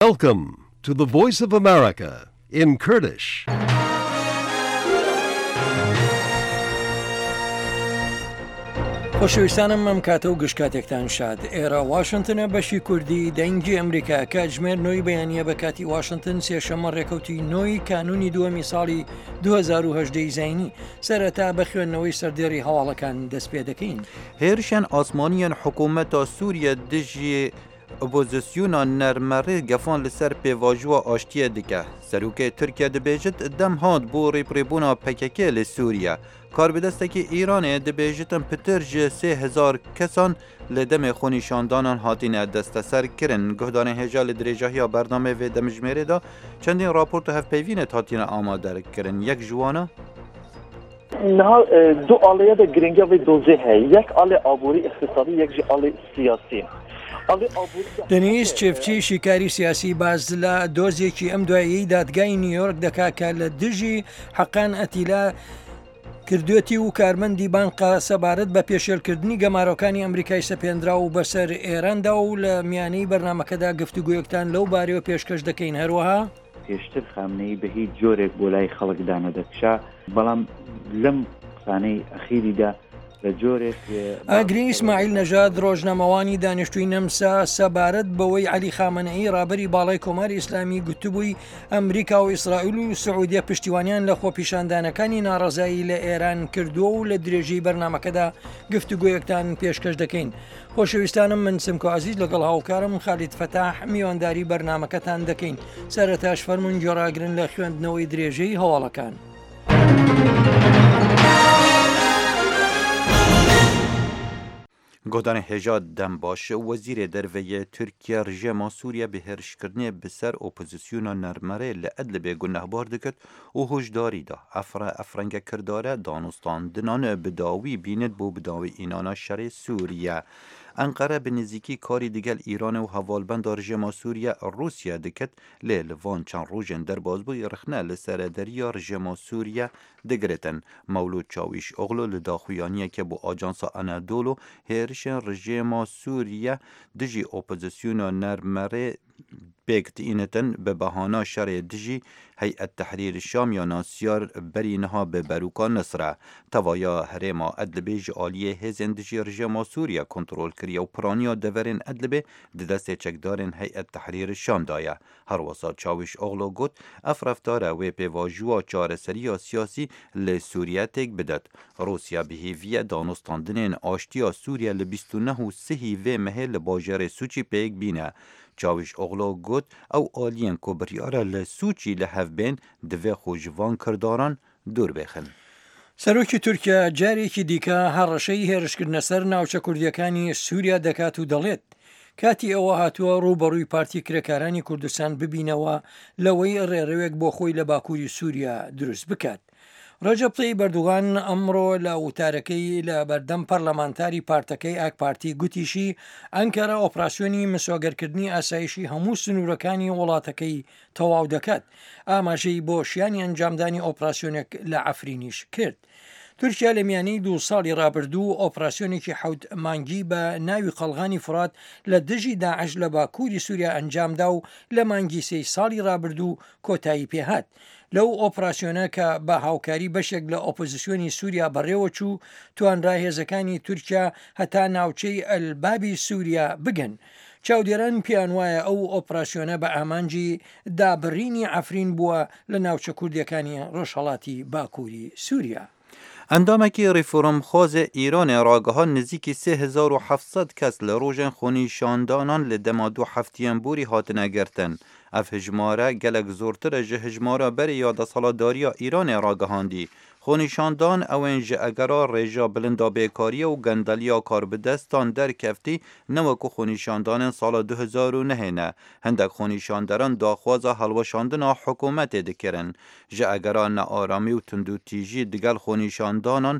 Welcome to the Voice of America in Kurdish. خۆشەویستانم ئەم کاتە و گشتکاتێکتان شاد. ئێرە واشنگتنە بەشی کوردی دەنگی ئەمریکا کاتژمێر نۆی بەیانیە بە کاتی واشنگتن سێشەمە ڕێکەوتی نۆی کانونی دووەمی ساڵی 2010 زینی سەرەتا بە خوێندنەوەی سەردێڕی هەواڵەکان دەست پێ دەکەین. هێرشیان ئاسمانیان حکوومەتە سووریە دژی ئۆپۆزیسیۆنا نەرمەڕێ گەفان لەسەر پێواژووە ئاشتیە دکە. سەرۆکەی تورکیا دەبێژێت دەم هات بۆ ڕێپڕێبوونا پەکەکێ لە سووریا. کاربدەستێکی ئیرانێ دەبێژێتن پتر ji 3000 کەسان لە دەمێ خۆنیشاندانان هاتینە دەستەسەرکردن. گۆدانê hêja li dirêjahiya bernamê vê demijmêrê da çendên raport û hevpeyvînê hatine amadekirin. Yek ji wan e? Niha du alêya de giringiya vê dozê heye. Yek alê aborî iqtisadî, yek jî alê siyasî. دەنیس چێفچی شیکاری سیاسی باز لە دۆزێکی ئەم دواییی دادگای نیویۆرک دەکا کە لە دژی حەقان ئەتیلا کردوێتی و کارمەندی بانقا سەبارەت بە پێشێلکردنی گەمارۆکانی ئەمریکای سەپێنرا و بەسەر ئێراندا و لە میانەی بەرنامەکەدا گفتوگویەکتان لەو بارەوە پێشکەش دەکەین. هەروەها پێشتر خامنەی بە هیچ جۆرێک بۆ لای خەڵکدانە دەکشا، بەڵام لەم قسانەی ئەخیریدا ئاگری ئیسماعیل نەژاد ڕۆژنامەوانی دانیشتووی نەمسا سەبارەت بەوەی عەلی خامنەئی ڕابەری باڵای کۆماری ئیسلامی گوتبووی ئەمریکا و ئیسرائیل و سعودیە پشتیوانیان لە خۆپیشاندانەکانی ناڕەزایی لە ئێران کردووە و لە درێژەی بەرنامەکەدا گفتوگویەکتان پێشکەش دەکەین. خۆشەویستانم من سمکۆ عەزیز لەگەڵ هاوکارم خالید فەتاح میوانداری بەرنامەکەتان دەکەین. سەرەتاش فەرموون گۆڕاگرن لە خوێندنەوەی درێژەی هەواڵەکان. گۆدانê hêja dembaş wezîrê derveyê Tirkiye rejima Sûriye bi hêrişkirinê bi ser opozîsyona nermerê li Idlibê gunehbar dikir û hoşdarî da efrenge kirdare danûstandinan bi dawî bînin bû bi dawî înana şerê Sûriye. Enqere bi nizîkî karî digel Îranê û hevalbenda rejima Sûriye Rûsya dikit lê li van çend rojên derbasbûyî rixne li serederiya rejima Sûriye digiritin. Mewlûd Çavîşoğlu li daxuyaniyekê bû Ajansa Anadolu hêrişên rejima Sûriye dijî opozisyona nermerê pêktînetin bi behana şerê dijî Heyet Tehrîr Şam ya Nasyar berî niha bi Beruka Nisre. Tevaya herêma Idlibê ji aliyê hêzên dijî rejima Sûriye kontrol kiriye û piraniya deverên Idlibê di destê çekdarên Heyet Tehrîr Şam da ye. Her wisa Çavîşoğlu got ev reftara wê pêvajoya çareseriya siyasî li Sûriye têk bidet. Rûsya bihêviye danûstandinên aştiya Sûriye li 29 sihî vê mehê li bajarê Sûçî pêk bîne. Çavîşoğlu got ew aliyên ku biryara li Sûçî li hev bên divê xwe ji van kirdaran dûr bêxin. سەرۆکی تورکیا جارێکی دیکە هەڕەشەی هێرشکردنە سەر ناوچە کوردیەکانی سووریا دەکات و دەڵێت کاتی ئەوە هاتووە ڕوبەڕووی پارتی کرێکارانی کوردستان ببینەوە لەوەی ڕێڕەوێک بۆ خۆی لە باکووری سووریا دروست بکات. ڕەجەب تەیب ئەردوغان ئەمڕۆ لە وتارەکەی لە بەردەم پەرلەمانتاری پارتەکەی ئاک پارتی گوتیشی ئەنکەرە ئۆپراسیۆنی مسۆگەرکردنی ئاسایشی هەموو سنوورەکانی وڵاتەکەی تەواو دەکات. ئاماژەی بۆ شیانی ئەنجامدانی ئۆپراسیۆنێک لە عەفرینیش کرد. تورکیا لە میانەی 2 ساڵی ڕابردوو ئۆپراسیۆنێکی 7 مانگی بە ناوی قەڵغانی فرات لە دژی داعش لە باکووری سووریا ئەنجامدا و لە مانگی 3 ساڵی ڕابردوو کۆتایی پێهات. لەو ئۆپراسیۆنە کە بە هاوکاری بەشێک لە ئۆپۆزیسیۆنی سووریا بەڕێوە چوو توانرا هێزەکانی تورکیا هەتا ناوچەی ئەلبابی سووریا بگەن. چاودێران پیان وایە ئەو ئۆپراسیۆنە بە ئامانجی دابڕینی عەفرین بووە لە ناوچە کوردیەکانی ڕۆژهەڵاتی باکووری سووریا. ئەندامێکی ڕیفۆرمخوازێ ئیرانê ragiha nizîkî 3700 kes li rojên xwenîşandanan li dema du heftiyên borî hatine girtin. Ev hejmare gelek zortir e ji hejmara berê ya desaladariya Îranê ragihandî. Xwenîşandan ewên ji egera rêja bilinda bêkariya û gendeliya karbidestan derkeftî ne wekû xwenîşandanên sala 2009 ne. Hindek xwenîşanderan daxwaza helweşandina hikûmetê dikirin. Ji egera nearamî û tundûtîjî digel xwenîşandanan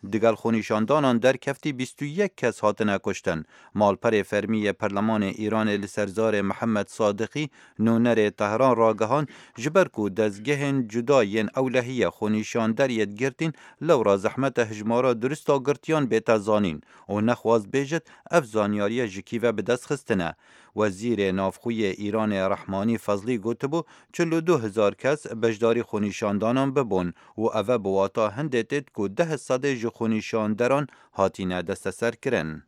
دگل خونیشاندانان در کفتی 21 کس هاتنه کشتن. مالپر فرمی پرلمان ایران لسرزار محمد صادقی نونر تهران راگهان جبر کو دزگهن جداین اولهیه خونیشاندر گرتین لورا زحمت هجمارا درستا گرتیان بیتا زانین و نخواز بیجت افزانیاری جکیوه به دست خستنه. وزیر نافخوی ایران رحمانی فضلی گوتبو 42,000 کس بجداری خونیشاندانان ببون و اوه بواتا هندتت که 10 صده جو خونیشاندران هاتینه دست سر کرن.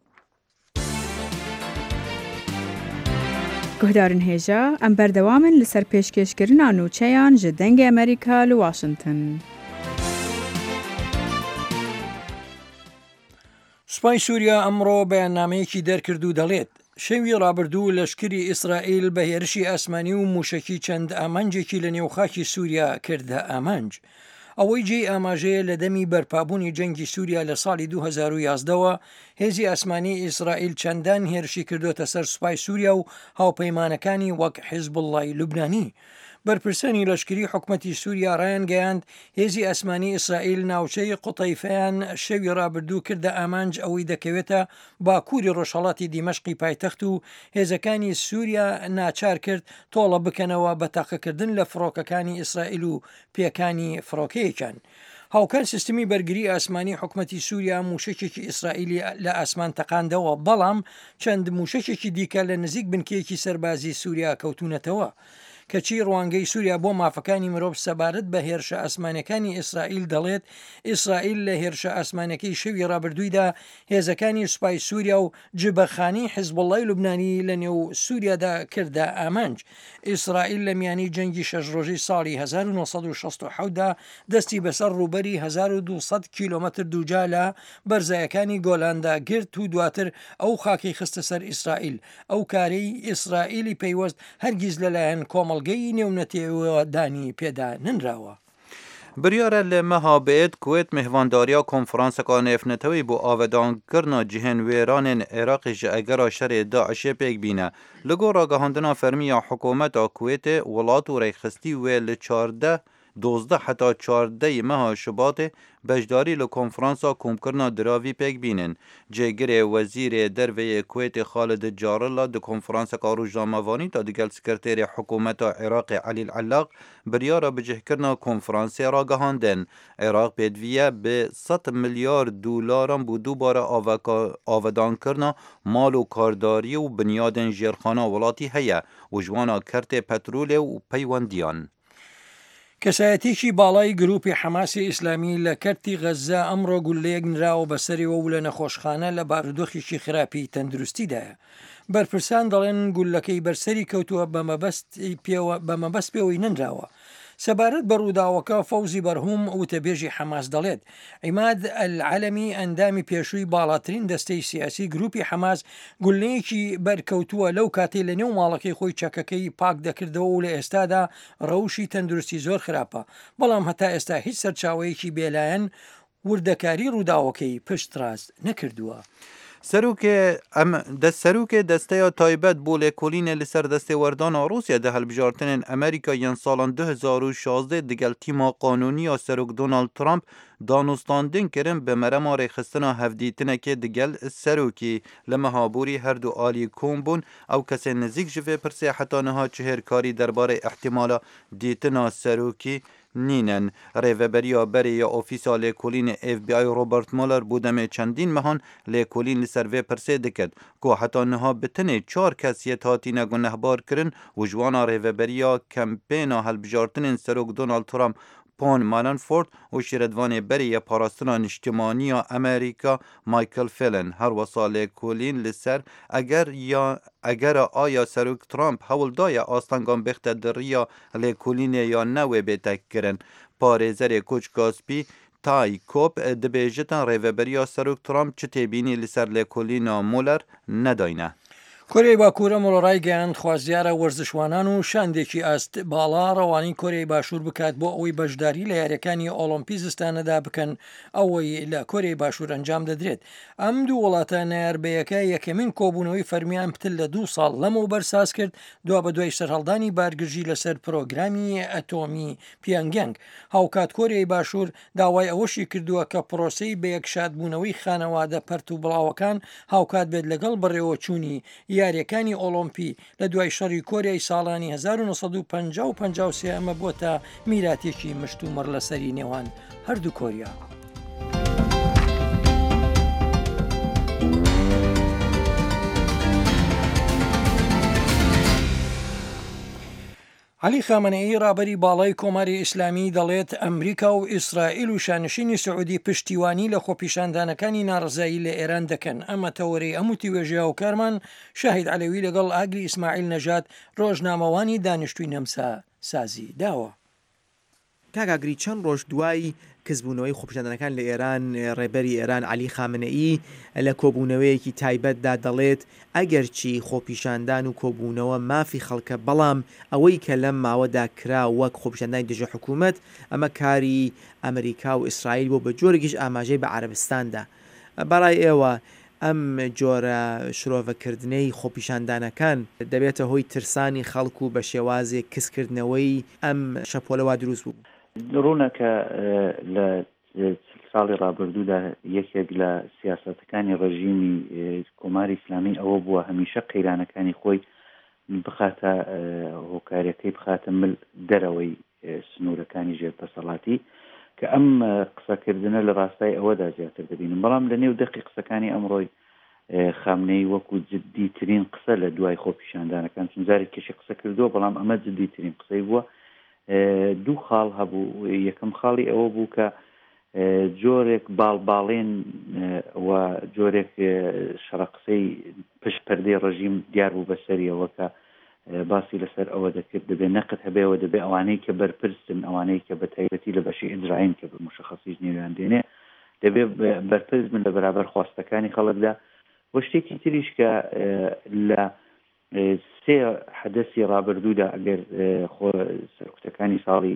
گهدارن هیجا ام بردوامن لسر پیشکشکرین نوچهان جدنگ امریکا لواشنطن. سوپای سووریا ئەمڕۆ بەیاننامەیەکی دەرکرد و دەڵێت شەوی ڕابردوو لەشکری ئیسرائیل بە هێرشی ئاسمانی و موشکی چەند ئامانجێکی لە نێوخاکی سووریا کردە ئامانج. ئەوەی جێی ئاماژەیە لە دەمی بەرپابوونی جەنگی سووریا لە ساڵی 2011ەوە هێزی ئاسمانی ئیسرائیل چەندان هێرشی کردوتە سەر سوپای سووریا و هاوپەیمانەکانی وەک حیزبوڵڵای لوبنانی. بەرپرسانی لەشکری حکومەتی سووریا ڕایان گەیاند هێزی ئاسمانی ئیسرائیل ناوچەی قوتەیفەیان شەوی ڕابردوو کردە ئامانج ئەوەی دەکەوێتە باکووری ڕۆژهەڵاتی دیمەشقی پایتەخت و هێزەکانی سووریا ناچار کرد تۆڵە بکەنەوە بە تاقەکردن لە فڕۆکەکانی ئیسرائیل و پێکانی فڕۆکەیەکان. هاوکار سیستمی بەرگری ئاسمانی حکومەتی سووریا موشکێکی ئیسرائیلی لە ئاسمان تەقاندەوە بەڵام چەند موشکێکی دیکە لە نزیک بنکەیەکی سەربازی سووریا کەوتونەتەوە. کەچی ڕوانگەی سووریا بۆ مافەکانی مرۆڤ سەبارەت بە هێرشە ئاسمانەکانی ئیسرائیل دەڵێت ئیسرائیل لە هێرشە ئاسمانەکەی شەوی ڕابردوویدا هێزەکانی سوپای سووریا و جبەخانی حیزبوڵڵای لوبنانی لە نێو سووریادا کردە ئامانج. ئیسرائیل لە میانی جەنگی 6 ڕۆژەی ساڵی 1960دا دەستی بەسەر ڕووبەری 1200 کیلۆمەتر دووجا لە بەرزایەکانی گۆلاندا گرت و دواتر ئەو خاکی خستە سەر ئیسرائیل. ئەو کارەی ئیسرائیلی پەیوەست هەرگیز لەلایەن کۆمەڵگەی نێونەتێوەدانی پێدا ننراوە. بریاره لمها بید کویت مهوانداریا کنفرانسکا نفنتوی بو آودانکرنا جهن ویران عراق جاگرا شر داعش پیک بینه. لگو راگهاندنا فرمی حکومت کویت ولات و ریخستی ویل 12 حتی 14 ماه شباط بجداری لکنفرانسا کمکرنا دراوی پیک بینن. جگر وزیر دروی کویت خالد جارلا د کنفرانس کاروج داموانی تا دیگل سکرتیر حکومت عراق علی العلاق بریارا بجه کرنا کنفرانس را گهاندن. عراق بدویه به 100 میلیارد دلار بو دوباره آودان کرنا مال و کارداری و بنیادن جرخانه ولاتی هیا و جوانا کرت پترول و پیوندیان. کەسایەتێکی باڵای گروپی حەماسی ئیسلامی لە کەرتی غەزە ئەمڕۆ گولەیەک نراوە بەسەریەوە و لە نەخۆشخانە لە بارودۆخێکی خراپی تەندروستیدایە. بەرپرسان دەڵێن گولەکەی بەرسەری کەوتووە بە مەبەست پێوەی نەنراوە. سەبارەت بە ڕووداوەکە فەوزی بەرهوم وتەبێژی حەماس دەڵێت عیماد العەلەمی ئەندامی پێشووی باڵاترین دەستەی سیاسی گروپی حەماس گولەیەکی بەرکەوتووە لەو کاتێ لە نێو ماڵەکەی خۆی چەکەکەی پاک دەکردەوە و لە ئێستادا ڕەوشی تەندروستی زۆر خراپە، بەڵام هەتا ئێستا هیچ سەرچاوەیەکی بێلایەن وردەکاری ڕووداوەکەی پشتڕاست نەکردووە. سروک دسته تایبت بول کلین لسر دسته وردان روسیا ده هلبجارتن امریکا ین سالان 2016 دگل تیما قانونی سروک دونالد ترامپ دانستاندن کرن به مرما ریخستنا هفدیتنه که دگل سروکی لمهابوری هر دو آلی کومبون او کسی نزیک جوه پرسه حتی نها چهر کاری درباره احتمالا دیتنا سروکی نینن. ریوبریا بری یا اوفیسا لیکولین اف بی آی روبرت مولر بودم چندین مهان لیکولین لسروه پرسه دکد که حتی نها بتنه 4 کسیت هاتی نگنهبار کرن و جوانا ریوبریا کمپینا هلبجارتن سروک دونالد ترامپ پون مانفورد و شیردوان بری پاراستنا اجتماعی امریکا مایکل فیلن هر وصال کولین لسر اگر آیا سروک ترامپ هول دای آستانگان بخت دریا لیکولین یا نوی بیتک کرن. پارێزەرێ کۆچ گاسپی تای کۆپ دەبێژێتن ڕێڤەبەریا سەرۆک ترامپ چ تێبینی لەسەر لێکۆلینا مولەر نەداینە. کۆریای باکوورە مۆڵڕای گەیاند خوازیارە وەرزشوانان و شاندێکی ئاست باڵا ڕەوانەی کۆریای باشوور بکات بۆ ئەوەی بەشداری لە یاریەکانی ئۆلۆمپی زستانەدا بکەن ئەوەی لە کۆریای باشوور ئەنجام دەدرێت. ئەم دوو وڵاتە نایاربەیەکە یەکەمین کۆبوونەوەی فەرمیان پتل لە 2 ساڵ لەمەوە بەرساز کرد دوا بە دوای سەرهەڵدانی بارگژی لەسەر پرۆگرامی ئەتۆمی پیانگیانگ. هاوکات کۆریای باشوور داوای ئەوەشی کردووە کە پرۆسەی بە یەکشادبوونەوەی خانەوادە پەرت و بڵاوەکان هاوکات بێت لەگەڵ بەڕێوەچوونی یاریەکانی ئۆلۆمپی لە دوای شەڕی کۆریای ساڵانی 1953 ئەمە بۆتە میراتێکی مشت و مڕ لەسەری نێوان هەردوو کۆریا. علی خامنەئی ڕابەری باڵای کۆماری ئیسلامی دەڵێت ئەمریکا و ئیسرائیل و شانشینی سعودی پشتیوانی لە خۆپیشاندانەکانی ناڕزایی لە ئێران دەکەن. ئەمە تەوەرەی ئەموتی وێژیا و کارمان شاهید عەلەوی لەگەڵ ئاگری ئیسماعیل نەژاد ڕۆژنامەوانی دانیشتووی نەمسا سازی داوە. کاگاگری چەند ڕۆژ دوای کەسبوونەوەی خۆپیشاندانەکان لە ئێران ڕێبەری ئێران علی خامنەئی لە کۆبوونەوەیەکی تایبەتدا دەڵێت ئەگەرچی خۆپیشاندان و کۆبوونەوە مافی خەڵکە بەڵام ئەوەی کە لەم ماوەدا کرا وەک خۆپیشاندانی دژە حکوومەت ئەمە کاری ئەمریکا و ئیسرائیل بۆ بە جۆرێکیش ئاماژەی بە عەرەبستاندا. بەڕای ئێوە ئەم جۆرە شرۆڤەکردنەی خۆپیشاندانەکان دەبێتە هۆی ترسانی خەڵکو و بە شێوازێک کەسکردنەوەی ئەم شەپۆلەوە دروست بوو. ڕوونەکە لە ساڵی ڕابردوودا یەکێک لە سیاسەتەکانی ڕژیمی کۆماری ئیسلامی ئەوە بووە هەمیشە قەیرانەکانی خۆی بخاتە هۆکاریەکەی بخاتە مل دەرەوەی سنوورەکانی ژێردەسەڵاتی کە ئەم قسەکردنە لە ڕاستای ئەوەدا زیاتر دەبینم. بەڵام لە نێو دەقی قسەکانی ئەمڕۆی خامنەی وەکو جددیترین قسە لە دوای خۆپیشاندانەکان چون جارێک کێشی قسە کردووە بەڵام ئەمە جددیترین قسەی بووە. دوو خاڵ هەبوو. یەکەم خاڵی ئەوە بوو کە جۆرێک باڵباڵێن و جۆرێک شەڕقسەی پشت پەردەی ڕژیم دیار بوو بەسەریەوە کە باسی لەسەر ئەوە دەکرد دەبێت نەقت هەبێەوە دەبێت ئەوانەی کە بەرپرسن ئەوانەی کە بە تایبەتی لە بەشی ئیجرائین کە بە مشخەصیش نێویان دێنێ دەبێت بەرپرس بن لە بەرابەر خواستەکانی خەڵکدا. وە شتێکی تریش کە لە سێ حەدەسی ڕابردوودا ئەگەر سەرکوتەکانی ساڵی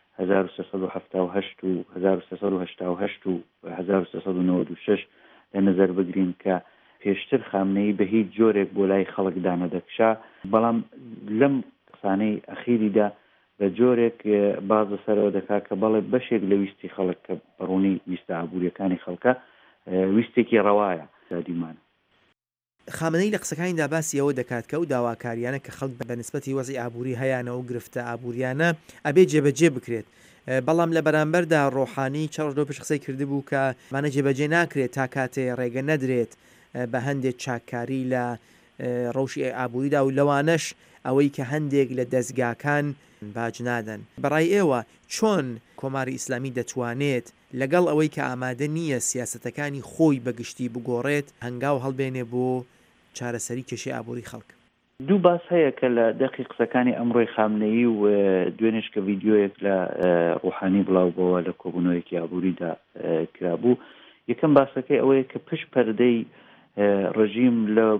1378 و 1388 و 1396 لە نظر بگرین کە پێشتر خامنەی بە هیچ جۆرێک بۆ لای خەڵکدا نەدەکشا بەڵام لەم قسانەی ئەخیریدا بە جۆرێک بازە سەرەوە دەکات کە بەڵێ بەشێک لە ویستی خەڵک کە بەڕوونی ویستە ئابوووریەکانی خەڵکە ویستێکی ڕەوایە دادیمانە. خامنەی لە قسەکانیدا باسی ئەوە دەکات کە و داواکاریانە کە خەڵک بە نسبەتی وەزی ئابووری هەیەەوە و گرفتە ئابووریانە ئەبێ جێبەجێ بکرێت. بەڵام لە بەرامبەردا ڕۆحانی چەڕ دۆ پێش قسەی کردبوو کە مانە جێبەجێ ناکرێت تا کاتێ ڕێگە نەدرێت بە هەندێک چاکاری لە ڕەوشی ئابووریدا و لەوانەش ئەوەی کە هەندێک لە دەستگاکان باج نادەن. بەڕای ئێوە چۆن کۆماری ئیسلامی دەتوانێت لەگەڵ ئەوەی کە ئامادە نییە سیاسەتەکانی خۆی بەگشتی بگۆڕێت هەنگاو هەڵبێنێ بۆ چارەسەری کێشەی ئابووری خەڵک؟ دوو باس هەیە کە لە دەقی قسەکانی ئەمڕۆی خامنەیی و دوێنێش کە ڤیدیۆیەک لە ڕوحانی بڵاوبەوە لە کۆبوونەوەیەکی ئابووریدا کرابوو. یەکەم باسەکەی ئەوەیە کە پشت پەردەی ڕژیم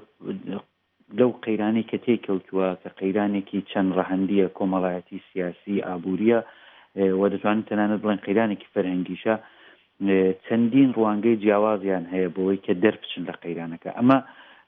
لەو قەیرانی کە تێکەوتووە کە قەیرانێکی چەند ڕەهەندیە کۆمەڵایەتی سیاسی ئابووریە و دەتوانن تەنانەت بڵێن قەیرانێکی فەرهەنگیشە چەندین ڕوانگەی جیاوازیان هەیە بۆەوەی کە دەربچن لە قەیرانەکە. ئەمە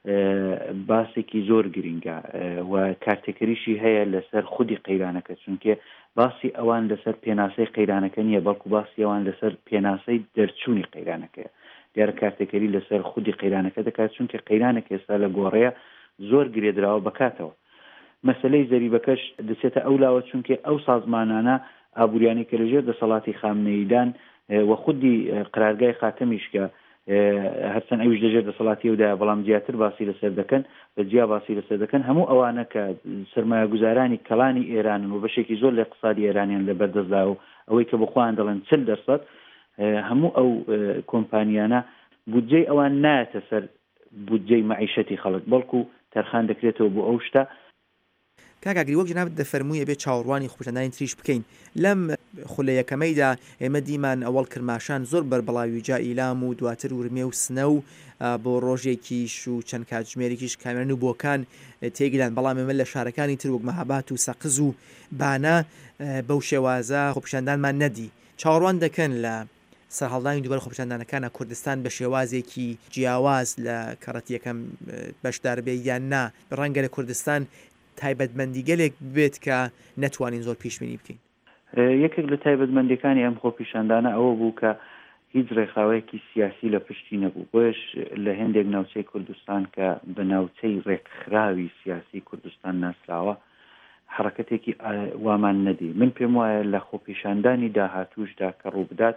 باسێکی زۆر گرنگە و کارتێکەریشی هەیە لەسەر خودی قەیرانەکە چونکە باسی ئەوان لەسەر پێناسەی قەیرانەکە نییە بەڵکو باسی ئەوان لەسەر پێناسەی دەرچوونی قەیرانەکەیە. دیارە کارتێکەری لەسەر خودی قەیرانەکە دەکات چونکە قەیرانێک ئێستا لە گۆڕەیە زۆر گرێدراوە بکاتەوە. مەسەلەی زەریبەکەش دەچێتە ئەولاوە چونکە ئەو سازمانانە ئابووریانی کە لەژێر دەسەڵاتی خامنەییدان و خودی قرارگای خاتەمیش کە هەرچەند ئەویش دەژێت دەسەڵاتیەوەدا بەڵام زیاتر باسی لەسەر دەکەن بەجیا باسی لەسەر دەکەن هەموو ئەوانە کە سەرمایەگوزارانی کەڵانی ئێرانن و بەشێکی زۆر لە اقتصادی ئێرانیان لە بەردەستدا و ئەوەی کە بخۆیان دەڵێن 40% هەموو ئەو کۆمپانیانە بودجەی ئەوان نایەتە سەر بودجەی مەعیشەتی خەڵک بەڵکو تەرخان دەکرێتەوە بۆ ئەو شتە. کاکاگری وەک جناب دەفەرموویە بێ چاوەڕوانی خۆپیشاندانی تریش بکەین لەم خولە یەکەمەیدا ئێمە دیمان ئەوەڵ کرماشان زۆر بەربەڵاوی جا ئیلام و دواتر ورمێ و سنە و بۆ ڕۆژێکیش و چەند کاتژمێرێکیش کامێران و بۆکان تێگیلان بەڵام ئێمە لە شارەکانی تر وەک مەهابات و سەقز و بانە بەو شێوازە خۆپیشاندانمان نەدی چاوەڕوان دەکەن لە سەرهەڵدانی دووبارە خۆپیشاندانەکانە کوردستان بە شێوازێکی جیاواز لە کەڕەتی یەکەم بەشدار بێ یان نا ڕەنگە لە کوردستان تایبەتمەندی گەلێک بێت کە نەتوانین زۆر پیشبینی بکەین. یەکێک لە تایبەتمەندیەکانی ئەم خۆپیشاندانە ئەوە بوو کە هیچ ڕێکخراوەیەکی سیاسی لە پشتی نەبوو. بۆیش لە هێندێک ناوچەی کوردستان کە بە ناوچەی ڕێکخراوی سیاسی کوردستان ناسراوە حرەکەتێکی وامان نەدی. من پێم وایە لە خۆپیشاندانی داهاتووشدا کە ڕووبدات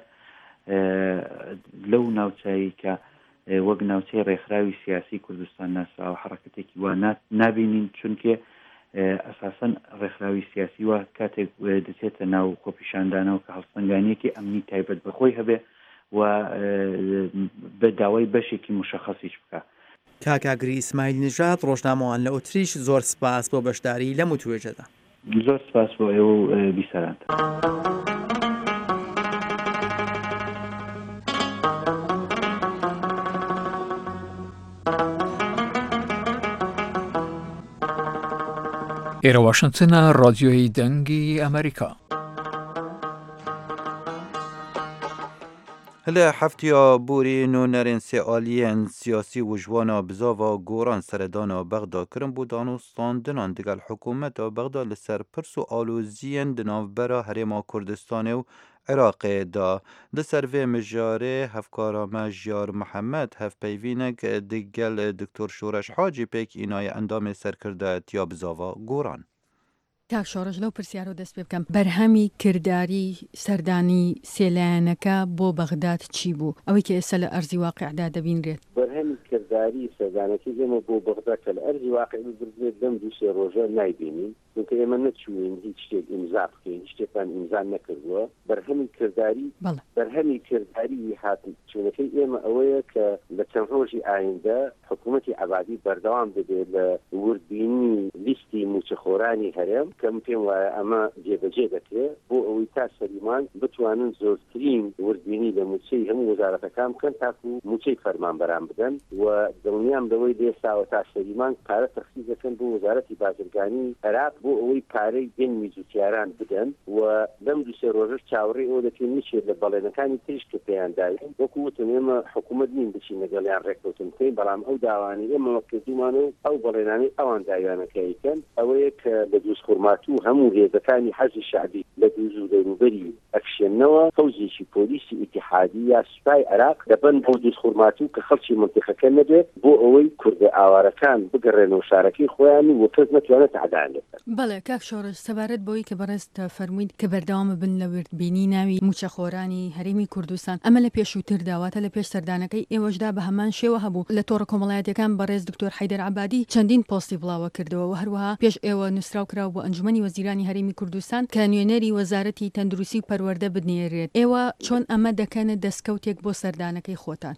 لەو ناوچایی کە وەک ناوچەی ڕێکخراوی سیاسی کوردستان ناسراوە حرەکەتێکی وا نابینین، چونکە ئەساسەن ڕێکخراوی سیاسی وە کاتێک دەچێتە ناو خۆپیشاندانەوە کە هەڵسەنگانیەکی ئەمنی تایبەت بەخۆی هەبێ و بە داوای بەشێکی مشخصیش بکە. کاکاگری ئیسماعیل نژاد ڕۆژنامەوان لە ئۆتریش، زۆر سپاس بۆ بەشداری لەم توێژەدا. زۆر سپاس بۆ ئێوە و بیسەران. ئێرە واشنگتنە، ڕادیۆی دەنگی ئەمریکا. لە هەفتیا بوری نۆنەرێن سێئالیەن سیاسی و ژوانا بزاوا گۆران سەردانا بەغدا کردن بۆ دانوستاندنان دەگەل حکوومەتا بەغدا لەسەر پرس و ئالۆزیەن di navbera Herêma Kurdistanê û Iraqê da. Di ser vê mijarê hevkara me Jiyar Mihemed hevpeyvînek digel Diktor Şoreş Hacî pêk înayê endamê serkirdeyetiya bizava goran. کاک شۆڕژ لەو پرسیارە دەست پێ بکەم بەرهەمی کردداری سەردانی سێلایەنەکە بۆ بەغداد چی بوو ئەوەی کە ئێستا لە ئەرزی واقعدا دەبینرێت؟ بەرهەمی کردداری سەردانەکەی ئێمە بۆ بەغداد کە لە ئەرزی واقع بردرێت دەم دوو سێ ڕۆژە نایبینین، چونکە ئێمە نەچوین هیچ شتێک ئیمزا بکەین، شتێکمان ئیمزا نەکردووە. بەرهەمی کردداری هاتن چونەکەی ئێمە ئەوەیە کە لە چەند ڕۆژی ئایندە حکوومەتی عەبادی بەردەوام دەبێت لە وردبینی لیستی موچەخۆرانی هەرێم کەم پێم وایە ئەمە جێبەجێ دەکرێت بۆ ئەوەی تا سەلیمان بتوانن زۆرترین وردبینی لە موچەی هەموو وەزارەتەکان بکەن تاکو موچەی فەرمانبەران بدەن و دڵنیام لەوەی دێستاوە تا سەلیمان پارە تەخصیص دەکەن بۆ وەزارەتی بازرگانی عێراق بۆ ئەوەی پارەی دێنوی جوتیاران بدەن و لەم دوو سێ ڕۆژەش چاوەڕێی ئەوە دەکەین نچێت لە بەڵێنەکانی تریش کە پێیان داوین وەکو وتم ئێمە حکوومەت نین بچین لەگەڵیان ڕێککەوتن بکەین، بەڵام ئەو داوانی ئێمە کردومانە و ئەو بەڵێنانەی ئەوان داویانەکەیکەن ئەوەیە کە لە دروستخورمات و هەموو هێزەکانی حەزی شعبی لە دووزوو دەوروبەری ئەکشێنەوە فەوزێکی پۆلیسی ئیتیحادی یا سوپای عێراق دەبن بۆ دروستخورمات و کە خەڵکی منتیقەکە نەبێت بۆ ئەوەی کوردە ئاوارەکان بگەڕێنەوە شارەکەی خۆیان و کەس نەتوانێت عەدالەت بکات. بەڵێ کاک شۆڕژ سەبارەت بۆی کە بەڕێست فەرموویت کە بەردەوام بن لە وردبینی ناوی موچەخۆرانی هەرێمی کوردستان ئەمە لە پێشووتر داواتە لە پێش سەردانەکەی ئێوەشدا بە هەمان شێوە هەبوو لە تۆڕە کۆمەڵایەتەکان بەڕێز دکتۆر حەیدەر عەبادی چەندین پۆستی بڵاوە کردەوە و هەروەها پێش ئێوە نووسراو کراوە بۆ ئەنجومەنی وەزیرانی هەرێمی کوردستان کە نوێنەری وەزارەتی تەندروستی و پەروەردە بنێرێت. ئێوە چۆن ئەمە دەکەنە دەستکەوتێک بۆ سەردانەکەی خۆتان؟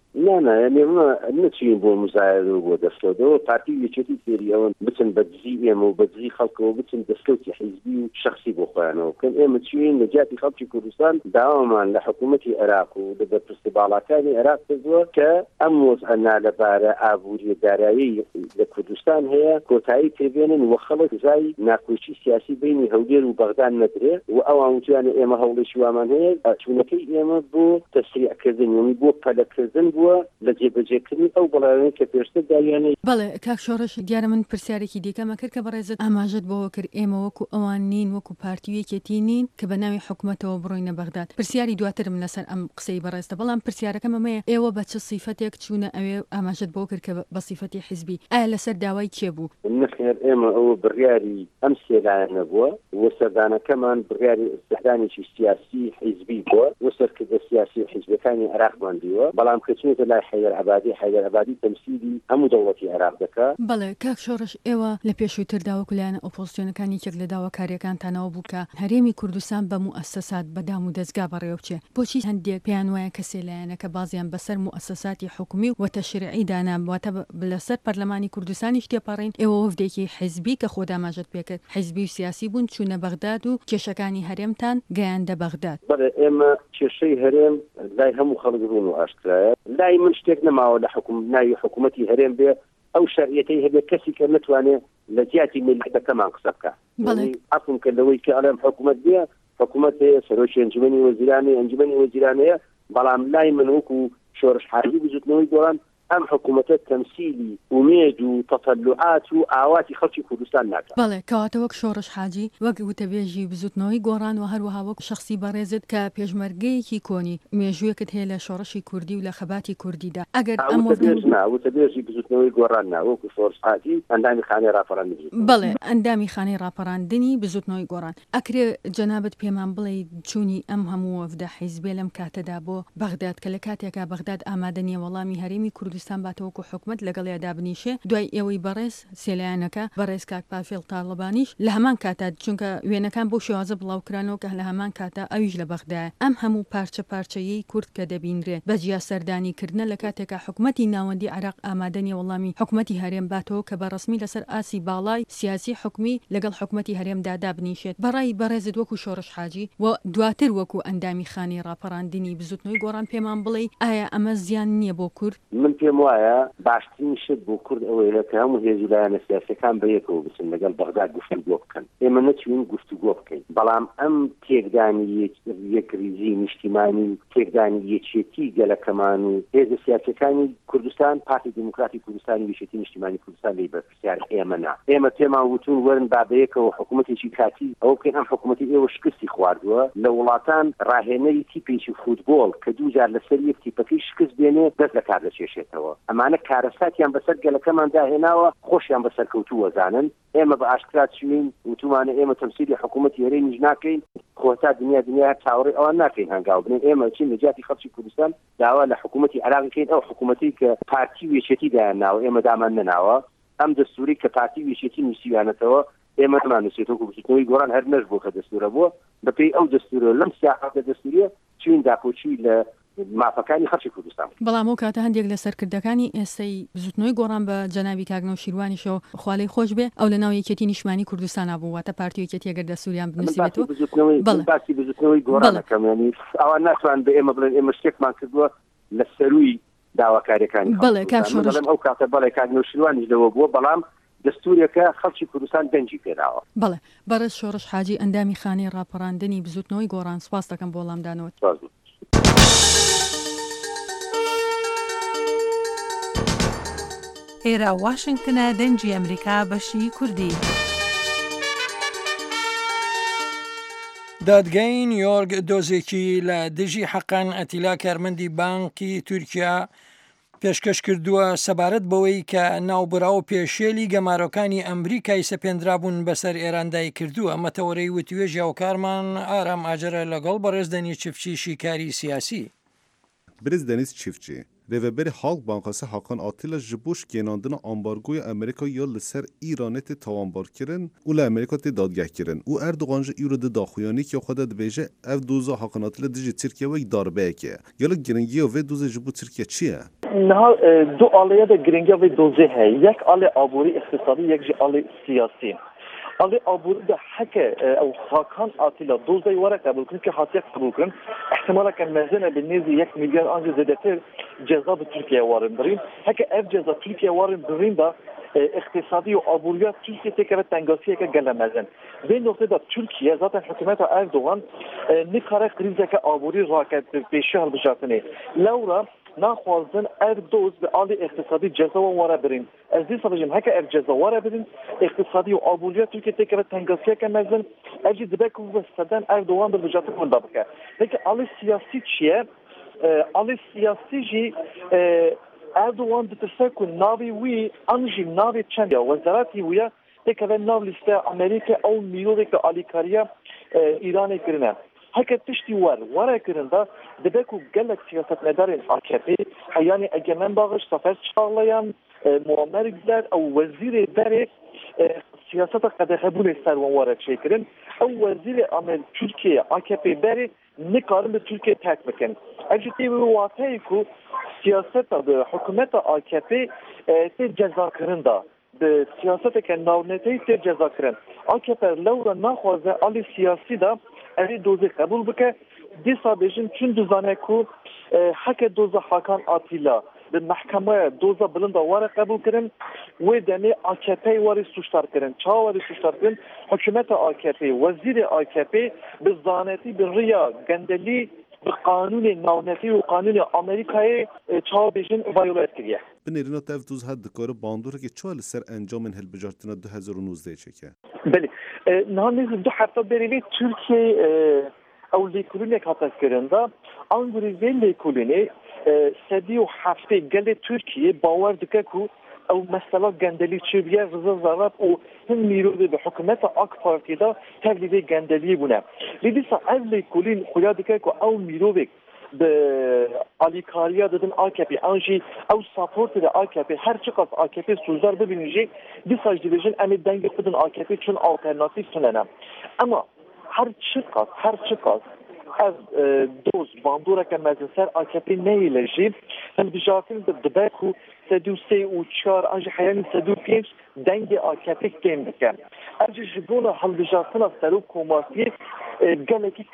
نەچین بۆ مزایە و بۆ دەستکەوتەوە پارتی یەکێتی فێری ئەوەن بچن بە دزی ئێمە و بە دزی خەڵکەوە بچن دەستکەوتی حیزبی و شخصی بۆ خۆیانەوە بکەن. ئێمە چین لە جیاتی خەڵکی کوردستان داوامان لە حکوومەتی عێراق و لە بەرپرسی باڵاکانی عێراق کردووە کە ئەم وەزعە لەبارە ئابووری دارایی لە کوردستان هەیە کۆتایی پێبێنن و خەڵک زای ناکۆچی سیاسی بینی هەولێر و بەغداد نەدرێت و ئەوان وتیانە ئێمە هەوڵێکی وامان هەیە چوونەکەی ئێمە بۆ تەسریعکردن یعنی بۆ پەلەکردن بووە لە جێبەجێکردنی ئەو بەڵێنەی کە پێشتر داویانەی. بەڵێ کاک شۆڕژ دیارە من پرسیارێکی دیکەمە کرد کە بەڕێزت ئاماژەت بۆەوە کرد ئێمە وەکو ئەوان نین وەکو پارتیویەکێتی نین کە بە ناوی حکوومەتەوە بڕۆینە بەغداد. پرسیاری دواترم لەسەر ئەم قسەی بەڕێستە، بەڵام پرسیارەکەم ئەمەیە ئێوە بە چ سیفەتێک چوونە ئەوێ ئاماژەت بۆ کرد کە بە سیفەتی حیزبی ئایا لەسەر داوای کێ بوو؟ نەخێر ئێمە ئەوە بڕیاری ئەم سێلایەنە بووە و سەردانەکەمان بڕیاری سەردانێکی سیاسی حیزبی بووە و سەرکردە سیاسی حیزبەکانی عێراقمان دیوە، بەڵام کەچێتە لای حەیدەر عەبادی تەمسیلی هەموو دەوڵەتی عێراق دەکات. بەڵێ کاک شۆڕش ئێوە لە پێشووتر داوەکو لایەنە ئۆپۆزیسیۆنەکانی یەک لە داواکاریەکانتانەوە بوو کە هەرێمی کوردستان بە موئەسسەسات بەدام و دەستگا بەڕێوە بچێ. بۆچی هەندێک پێیان وایە کەسێ لایەنەکە بازیان بەسەر موئەسسەساتی حکومی و تەشریعی دانام واتە لەسەر پەرلەمانی کوردستانیش تێپەڕین ئێوە وەفدێکی حیزبی کە خۆ داماژەت پێکرد حیزبی و سیاسی بوون چوونە بەغداد و کێشەکانی هەرێمتان گەیاندە بەغداد. بەڵێ ئێمە کێشەی هەرێم لای هەموو خەڵک ڕوون و ئاشکرایە. لای من شتێک نەماوە لە ناوی حکوومەتی هەرێم بێ ئەو شەرعیەتەی هەبێ کەسی کە نتوانێت لە جیاتی میلەتەکەمان قسە بکات. عەفوم کە لەوەی کە ئەڵێم حکوومەت بێ حکوومەت هەیە سەرۆکی ئەنجومەنی وەزیرانی ئەنجومەنی وەزیرانەیە بەڵام لای من وەکو شۆڕش حاجی بزوتنەوەی گۆڕان ئەم حکوومەتە تەمسیلی ومێد و تەطەلوعات و ئاواتی خەڵکی کوردستان ناکات. بەڵێ کەواتە وەک شۆڕش حاجی وەک وتەبێژی بزوتنەوەی گۆڕان و هەروەها وەک شخصی بەڕێزت کە پێشمەرگەیەکی کۆنی مێژوویەکت هەیە لە شۆڕشی کوردی و لە خەباتی کوردیدا ئەگەر ئەم وتەبێژی بزوتنەوەی گۆڕان وەکو شۆڕش حاجی ئەندامی خانەی ڕاپەڕاندنی بەڵێ ئەندامی خانەی ڕاپەڕاندنی بزوتنەوەی گۆڕان ئەکرێ جەنابەت پێمان بڵێ چوونی ئەم هەموو وەفدە حیزبێ لەم کاتەدا بۆ بەغداد کە لە کاتێکا بەغداد ئامادە نیە وەڵامی هەرێمی کوردستان باتەوەکو حکومت لەگەڵ یادا بنیشێ دوای ئێوەی بەڕێز سێلایەنەکە بەڕێز کاک پافێڵ تاڵبانیش لە هەمان کاتا چونکە وێنەکان بۆ شێوازە بڵاوکرانەوە کە لە هەمان کاتا ئەویش لە بەغدایە ئەم هەموو پارچە پارچەیەی کورد کە دەبینرێت بە جیا سەردانیکردنە لە کاتێکا حکومەتی ناوەندی عێراق ئامادەنیە وەڵامی حکومەتی هەرێم باتەوە کە بە ڕسمی لەسەر ئاسی باڵای سیاسی حکومی لەگەڵ حکومەتی هەرێمدا دابنیشێت بەڕای بەڕێزت وەکو شۆڕش حاجی و دواتر وەکو ئەندامی خانی ڕاپەڕاندنی بزوتنەوەی گۆڕان پێمان بڵێ ئایا ئەمە زیان نییە بۆ کورد؟ من پێم وایە باشترین شت بۆ کورد ئەوەیە کە هەموو هێزی لایەنە سیاسیەکان بەیەکەوە بچن لەگەڵ بەغداد گفتوگۆ بکەن. ئێمە نەچوین گفتوگۆ بکەین بەڵام ئەم تێکدانی یەکریزی نیشتیمانی تێکدانی یەکێتی گەلەکەمان و هێزە سیاسیەکانی کوردستان پارتی دموکراتی کوردستانی یەکێتی نیشتیمانی کوردستان لی بەرپرسیار ئێمە نا ئێمە پێمان وتون وەرن بابەیەکەوە حکوومەتێکی کاتی ئەو بکەین ئەم حکوومەتی ئێوە شکستی خواردووە لە وڵاتان ڕاهێنەری تیپێکی فوتبۆڵ کە دووجار لەسەر یەک تیپەکەی شکست بێنێ دەست لە کار دەچێشێتەوە ئەمانە کارەساتیان بەسەر گەلەکەمان داهێناوە خۆشیان بەسەر کەوتووە زانن ئێمە بە ئاشکرا چوین وتومانە ئێمە تەمسیلی حکوومەتی هەرێمیش ناکەین خۆتا دنیا چاوەڕێی ئەوان ناکەین هەنگاو بنین ئێمە چین نەجاتی خەڵکی کوردستان داوا لە حکوومەتی عێراق بکەین ئەو حکوومەتی کە پارتی وێچێتی دایانناوە ئێمە دامان نەناوە ئەم دەستوری کە پارتی وێچێتی نووسیوانەتەوە ئێمە نمانووسێتەوە بزوتنەوەی گۆڕان هەر نەش بۆ کە دەستورە بووە بەپێی ئەو دەستورە لەم سیاحاتە دەستوریە چوین داپۆچی لە مافەکانی خەڵکی کوردستان. بەڵام ئەو کاتە هەندێک لە سەرکردەکانی ئێستای بزوتنەوەی گۆڕان بە جەنابی کاگنەو شیروانیشەوە خواڵەی خۆش بێ ئەو لە ناو یەکێتی نیشتیمانی کوردستان بوو واتە پارتی یەکێتی ئەگەر دەستوریان بنووسێتەوە باسی بزوتنەوەی گۆڕانەکەم یعنی ئەوان ناتوان بە ئێمە بڵێن ئێمە شتێکمان کردووە لە سەروی داواکاریەکانی ئەو کاتە بەڵێ کاگنەو شیروانیش لەوە بووە بەڵام دەستورێکە خەڵکی کوردستان دەنجی پێداوە. بەڵێ بەڕێز شۆڕش حاجی ئەندامی خانەی ڕاپەڕاندنی بزوتنەوەی گۆڕان سپاس دەکەم بۆ وەڵامدانەوە. ئێرە واشنگتنە دەنجی ئەمریکا بەشی کوردی. دادگای نیویۆرک دۆزێکی لە دژی حەقان ئەتیلا کارمەندی بانکی تورکیا پێشکەش کردووە سەبارەت بەوەی کە ناوبراو پێشێلی گەمارۆکانی ئەمریکای سەپێنرابوون بەسەر ئێراندای کردووە ئەمەتەوەرەی وتوێژی ئاوکارمان ئارام ئاجرە لەگەڵ بەڕێزدەنی چفچی شیکاری سیاسی. برێزدەنیس چیفچی رێڤەبەری Halk Bankası Hakan Atilla ji bo şkênandina ambargoya Amerîkayê li ser Îranê tê tawanbarkirin û li Amerîka tê dadgehkirin û Erdogan ji îro di daxuyanîkê xwe de dibêje ev doza Hakan Atilla dijî Tirkiye wek darbeyek e. Gelek giringiya vê dozê ji bo Tirkiye çi ye? Niha du alêya de giringiya vê dozê heye. Yek alê aborî iqtisadî, yek jî alê siyasî. Alê aborî de heke ew Hakan Atilla dozayê were qebul kirin ki hatiye qebul kirin ihtimaleke mezine bi nêzî 1 milyar an jî zêdetir ceza bi Tirkiye warin birîn. Heke ev ceza Tirkiye warin birîn da اقتصادی و آبوریت Türkiye تکرار تنگاسی که گلمزن. به نقطه دا Türkiye zaten حکومت Erdoğan نکاره کریزه که آبوری راکت پیشه هل بجاتنه. لورا نخوازن دوز به آلی اقتصادی جزا و واره برین. از دی سبجیم هک جزا واره برین اقتصادی و آبوریت Türkiye تکرار تنگاسی که مزن. اجی دبک و استدن Erdoğan به بجاتن من دابکه. پس آلی سیاسی چیه؟ آلی سیاسی جی Erdoğan ditirse ku navi wî an jî navê çend ya wezaretî wî têkeve nav lîsteya Amerîka ew mirovek alîkariya Îranê kirine. هەکە تشتی وەرەکردندا دەبێت و gelek siyasetmedarên AKP yani Egemen Bağış, Zafer Çağlayan, Muammer Güler ew wezîrê derê siyaseta qedexebûnê ser wan were çêkirin ew wezîrê amel Türkiye AKP berê nikarin bi Türkiye terk bikin. Ev jî tê wî wateyê ku siyaseta bi hikûmeta AKP tê cezakirin da bi siyaseteke navneteyî tê cezakirin. AKP lewra naxwaze alî siyasî da evê dozê qebûl bike dîsa bêjin çün dizane ku heke doza Hakan Atîla bi mehkemeye doza bilinda were qebûl kirin wê demê AKP'yê werî suçtar kirin. Ça werî suçtar kirin hikûmeta AKP, wezîrê AKP bi zanetî bi rêya gendelî bi qanûnê navnetî û qanûnê Amerîkayê ça bêjin violet kiriye. Binêrîna te ev doz hat dikare bandoreke çi li ser encamên hilbijartina 2019 çeke? Belê. Niha nêzî du hefta berê vê Tirkiye ew lêkolînek hate kirin da angurî vê lêkolînê sedî û heftê gelê Tirkiye bawer dike ku ew mesela gendelî çêbiye riza zarab û hin mîrovê bi hikûmeta AK Partî da tevlî vê gendeliyê bûne. Lê dîsa ev lêkolîn xuya dike ku ew mîrovek bi alîkariya didin AKP an jî ew saportê de AKP her çi qas AKP sûzdar bibînin jî dîsa jî dibêjin em ê dengê xwe din AKP çün alternatîv tunene. Ama her çi qas ev doz bandoreke mezinser AKP neyîle jî hilbijartin dibe ku sedû sê û çar an jî heyanî sedû pênc dengê AKP kêm dike. Ev jî ji bona hilbijartina serok komartiyê gelekî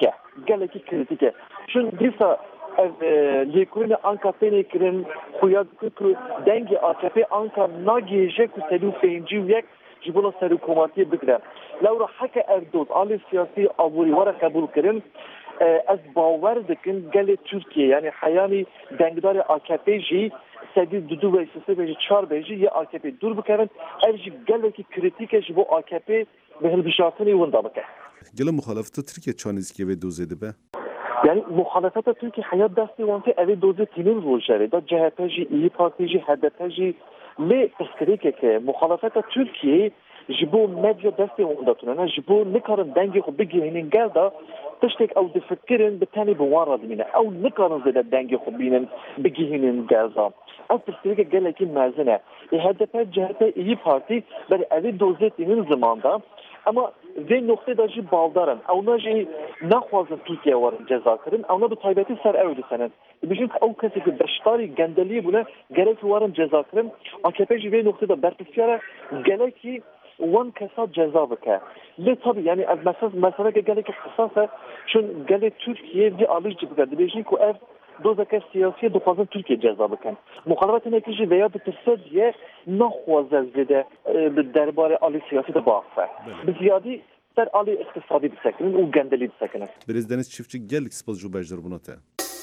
kritik e. Çün dîsa ev lêkolîna Anka tenê kirin xuya dike ku dengê AKP Anka nagêje ku sedû pêncî û yek ji bona serokkomartiyê bigire. Lewra heke ev doz alê siyasî aborî were qebûl kirin ez bawer dikim gelê Tirkiye yani heyanî dengdarê AKP jî sedî du ve sê çar bêjî yê AKP dûr bikevin ev jî gelekî kritik e ji bo AKP bi hilbijartinê win da bike. Gela muxalefeta Tirkiye çanîzkiye vê dozê dibe? Yani muhalefeta Türkiye hayat destê wan tê evê dozê tînin rojevê da CHP jî, İYİ Parti jî, HDP jî lê piskirêkeke muhalefeta Tirkiye ji bo medya destê wan da tune ji bo nikarin dengê xwe bigihînin gel da tiştek ew difikirin bi tenê bi wan re dimîne ew nikarin zêde dengê xwe bînin bigihînin gel da ev piskirêke gelekî mezin e HDP, CHP, İYİ Parti berê evê dozê tînin zimanda ama vê noktê da jî baldarin ewna jî naxwazin Tirkiye werin ceza kirin ewna bi taybetî ser ew disenin dibêjin ku ew kesekî beşdarî gendeliyê bûne gerekî werin ceza kirin AKP jî vê noktê da berpirsiyara gelekî wan kesa ceza bike. Lê tabii yani ev meseleke gelekî hesas e çün gelê Tirkiye vê alî jî bike dibêjin ku ev dozeke siyasiye dixwazin Tirkiye ceza bikin. Muxalefetinekî jî veya bitirse diye naxwaze zêde bi derbarê alî siyasî de biaxe. Bi ziyadî ser alî iktisadî bisekinin û gendelî bisekinin. Birêz Deniz Çiftçi gelek spas jû bejdarbûna te.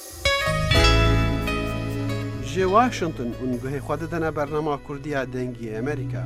Ji Washington û guhê xwe didine bernama Kurdiya dengî Amerîka.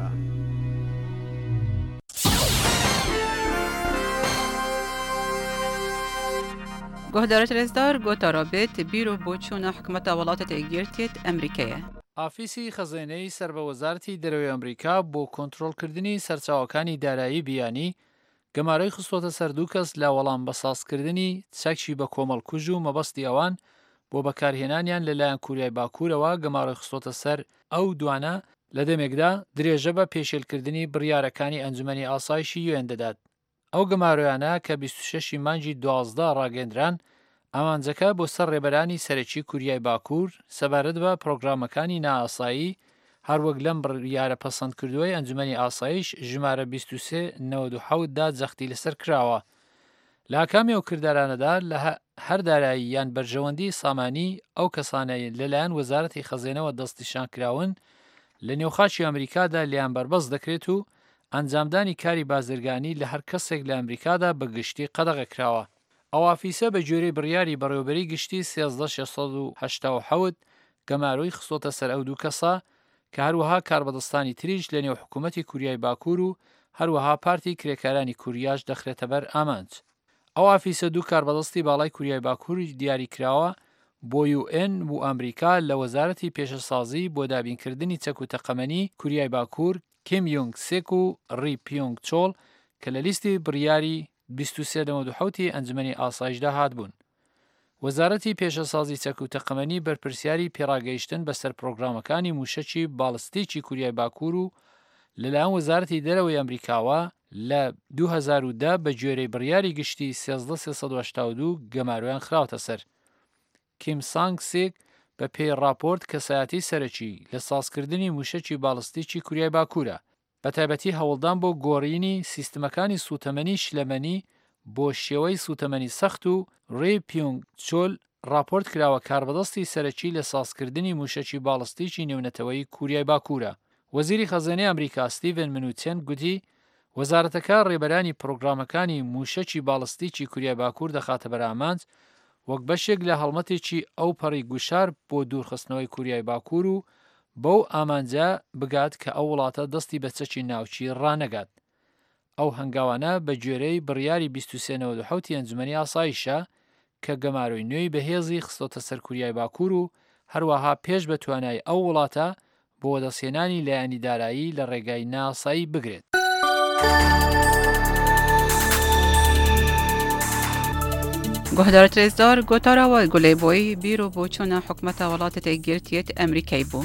گهدارت رزدار گوتا رابط بیرو بوچون حکومت ولاتت اگیرتیت امریکیه. ئافیسی خەزانەی سەربەوەزارتی دەرەوەی ئەمریکا بۆ کۆنتڕۆڵکردنی سەرچاوەکانی دارایی بیانی گەمارەی خستۆتە سەر دوو کەس لە وەڵام بەسازکردنی چەکشی بە کۆمەڵکوژ و مەبەستی ئەوان بۆ بەکارهێنانیان لەلایەن کوریای باکوورەوە گەمارەی خستۆتە سەر ئەو دوانە لە دەمێکدا درێژە بە پێشێلکردنی بڕیارەکانی ئەنجومەنی ئاسایشی یوێن دەدات. ئەو گەمارۆیانە کە 26 مانگی 12 ڕاگەندران ئامانجەکە بۆ سەر ڕێبەرانی سەرەکی کوریای باکوور سەبارەت بە پرۆگرامەکانی نائاسایی هەروەک لەم بڕیارە پەسەندکردووەی ئەنجومەنی ئاسایش ژمارە 2397 دا جەختی لەسەر کراوە. لە ئاکامی ئەو کردارانەدا لە هەر دارایی یان بەرژەوەندی سامانی ئەو کەسانەی لەلایەن وەزارەتی خەزینەوە دەستنیشان کراون لە نێوخاچی ئەمریکادا لیان بەربەست دەکرێت و ئەنجامدانی کاری بازرگانی لە هەر کەسێک لە ئەمریکادا بە گشتی قەدەغەکراوە. ئەو ئافیسە بە جۆرەی بڕیاری بەڕێوەبەری گشتی 13687 گەمارۆی خستۆتە سەر ئەو دوو کەسە کە هەروەها کاربەدەستانی تریش لە نێو حکوومەتی کوریای باکوور و هەروەها پارتی کرێکارانی کوریاش دەخرێتە بەر ئامانج. ئەو ئافیسە دوو کاربەدەستی باڵای کوریای باکووری دیاری کراوە بۆ UN و ئەمریکا لە وەزارەتی پێشەسازی بۆ دابینکردنی چەک و تەقەمەنی کوریای باکوور کیم یۆنگ سێک و ڕی پیۆنگ چۆڵ کە لە لیستی بڕیاری 23 ئەنجومەنی ئاسایشدا هاتبوون. وەزارەتی پێشەسازی چەک و تەقەمەنی بەرپرسیاری پێڕاگەیشتن بەسەر پرۆگرامەکانی موشەکی باڵستیکی کوریای باکوور و لەلایەن وەزارەتی دەرەوەی ئەمریکاوە لە 2010 بە گوێرەی بڕیاری گشتی 13382 گەمارویان خراوتە سەر. کیم سانگ سێک بە پێی راپۆرت کەسایەتی سەرەکی لە سازکردنی موشەکی باڵستیکی کوریای باکوورە، بە تایبەتی هەوڵدان بۆ گۆڕینی سیستمەکانی سوتەمەنی شلەمەنی بۆ شێوەی سوتەمەنی سەخت و ڕێ پیۆنگ چۆل راپۆرت کراوە کاربەدەستی سەرەکی لە سازکردنی موشەکی باڵستیکی نێونەتەوەی کوریای باکوورە. وەزیری خەزانەی ئەمریکا ستیڤن منوچێن گوتی وەزارەتەکە ڕێبەرانی پرۆگرامەکانی موشەکی باڵستیکی کوریای باکوور دەخاتە بەرامانج وەک بەشێک لە هەڵمەتێکی ئەو پەڕی گوشار بۆ دوورخستنەوەی کوریای باکوور و بەو ئامانجە بگات کە ئەو وڵاتە دەستی بە چەکی ناوچی ڕانەگات. ئەو هەنگاوانە بە گوێرەی بڕیاری 2397 ئەنجومەنی ئاسایشە کە گەماروی نوێی بەهێزی خستۆتە سەر کوریای باکوور و هەروەها پێش بە توانای ئەو وڵاتە بۆ وەدەسێنانی لایەنی دارایی لە ڕێگای ناسایی بگرێت. گۆهدارە رێزدار گۆتاراوە گولێبۆی بیرۆ بۆ چۆنە حکومەتە وڵاتە تێگرتیێت ئەمریکای بوو.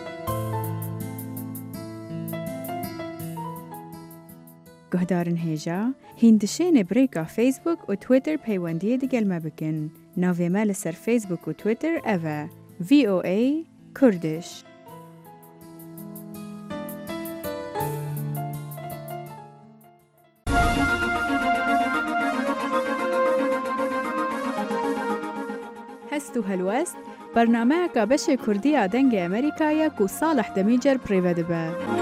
گهدارن هێژا هیندشێنێ برێکا فیسبوک و تویتر پەیوەندیە دەگەلمە بکەن. ناوێمە لەسەر فیسبوک و تویتر ئەڤە VOA کوردش. هەست و هەلوەست بەرنامەیەکە بەشێ کوردیە دەنگی ئەمریکایە و ساڵح دەمیجەر پڕێوە دەبە.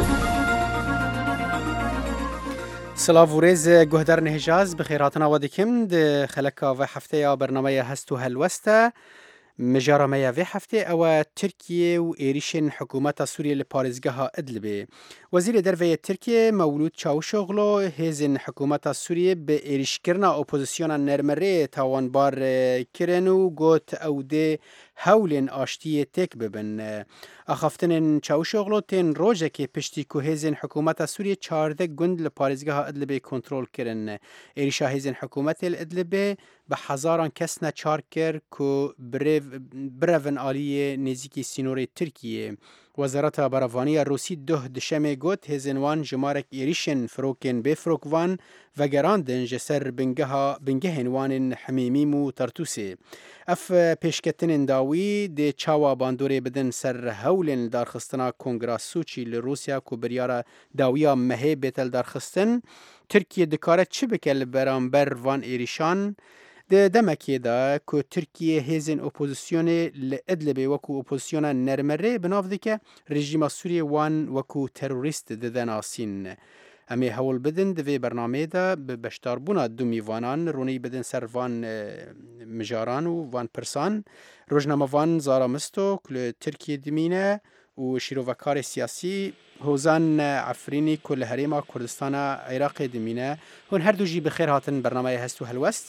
سلااو و ڕێز گوهدار نهێژاز بخێراتنەوە دەکەم خەلەکە هەفتەیە بەرنامەیە هەست و هەلوەستە مژارەمەیە vê heftê ew e Tirkiye û êrişên hikûmeta Sûriye li parêzgeha Idlibê. Wezîrê Derveyê Tirkiye Mewlûd Çavuşoğlu hêzên hikûmeta Sûriye bi êrişkirina opozisyona Nermerê tawanbar kirin û got ew dê hewlên aştiyê têk bibin. Axaftinên Çavuşoğlu tên rojekê piştî ku hêzên hikûmeta Sûriye 14 gund li parêzgeha Idlibê kontrol kirin. Êrişa hêzên hikûmetê li Idlibê bi hezaran kes ne çar kir ku birevin aliyê nêzîkî sînorê Tirkiyê. Wezareta Beravaniya Rûsî duh dişemê got hêzên wan ji marek êrişên firokên bêfirok van vegerandin ji ser bingehên wanên Hemêmîm û Tartûsê. Ev pêşketinên dawî dê çawa bandorê bidin ser hewlên darxistina Kongra Sûçî li Rûsya ku biryara dawiya mehê bêtel darxistin. Tirkiye dikare çi bike li beramber van êrişan? Di demekê de ku Tirkiye hêzên opozisyonê li Idlibê wekû opozisyona Nermerê bi nav dike, rejîma Sûriye wan wekû terorîst dide nasîn. Em ê hewl bidin di vê bernameyê de bi beşdarbûna du mîvanan ronî bidin ser van mijaran û van pirsan. Rojname van Zara Misto ku li Tirkiye dimîne û şîrovekarê siyasî Hozan Efrînî ku li Herêma Kurdistana Iraqê dimîne. Hûn her du jî bi xêr hatin bernameyê hest û helwest.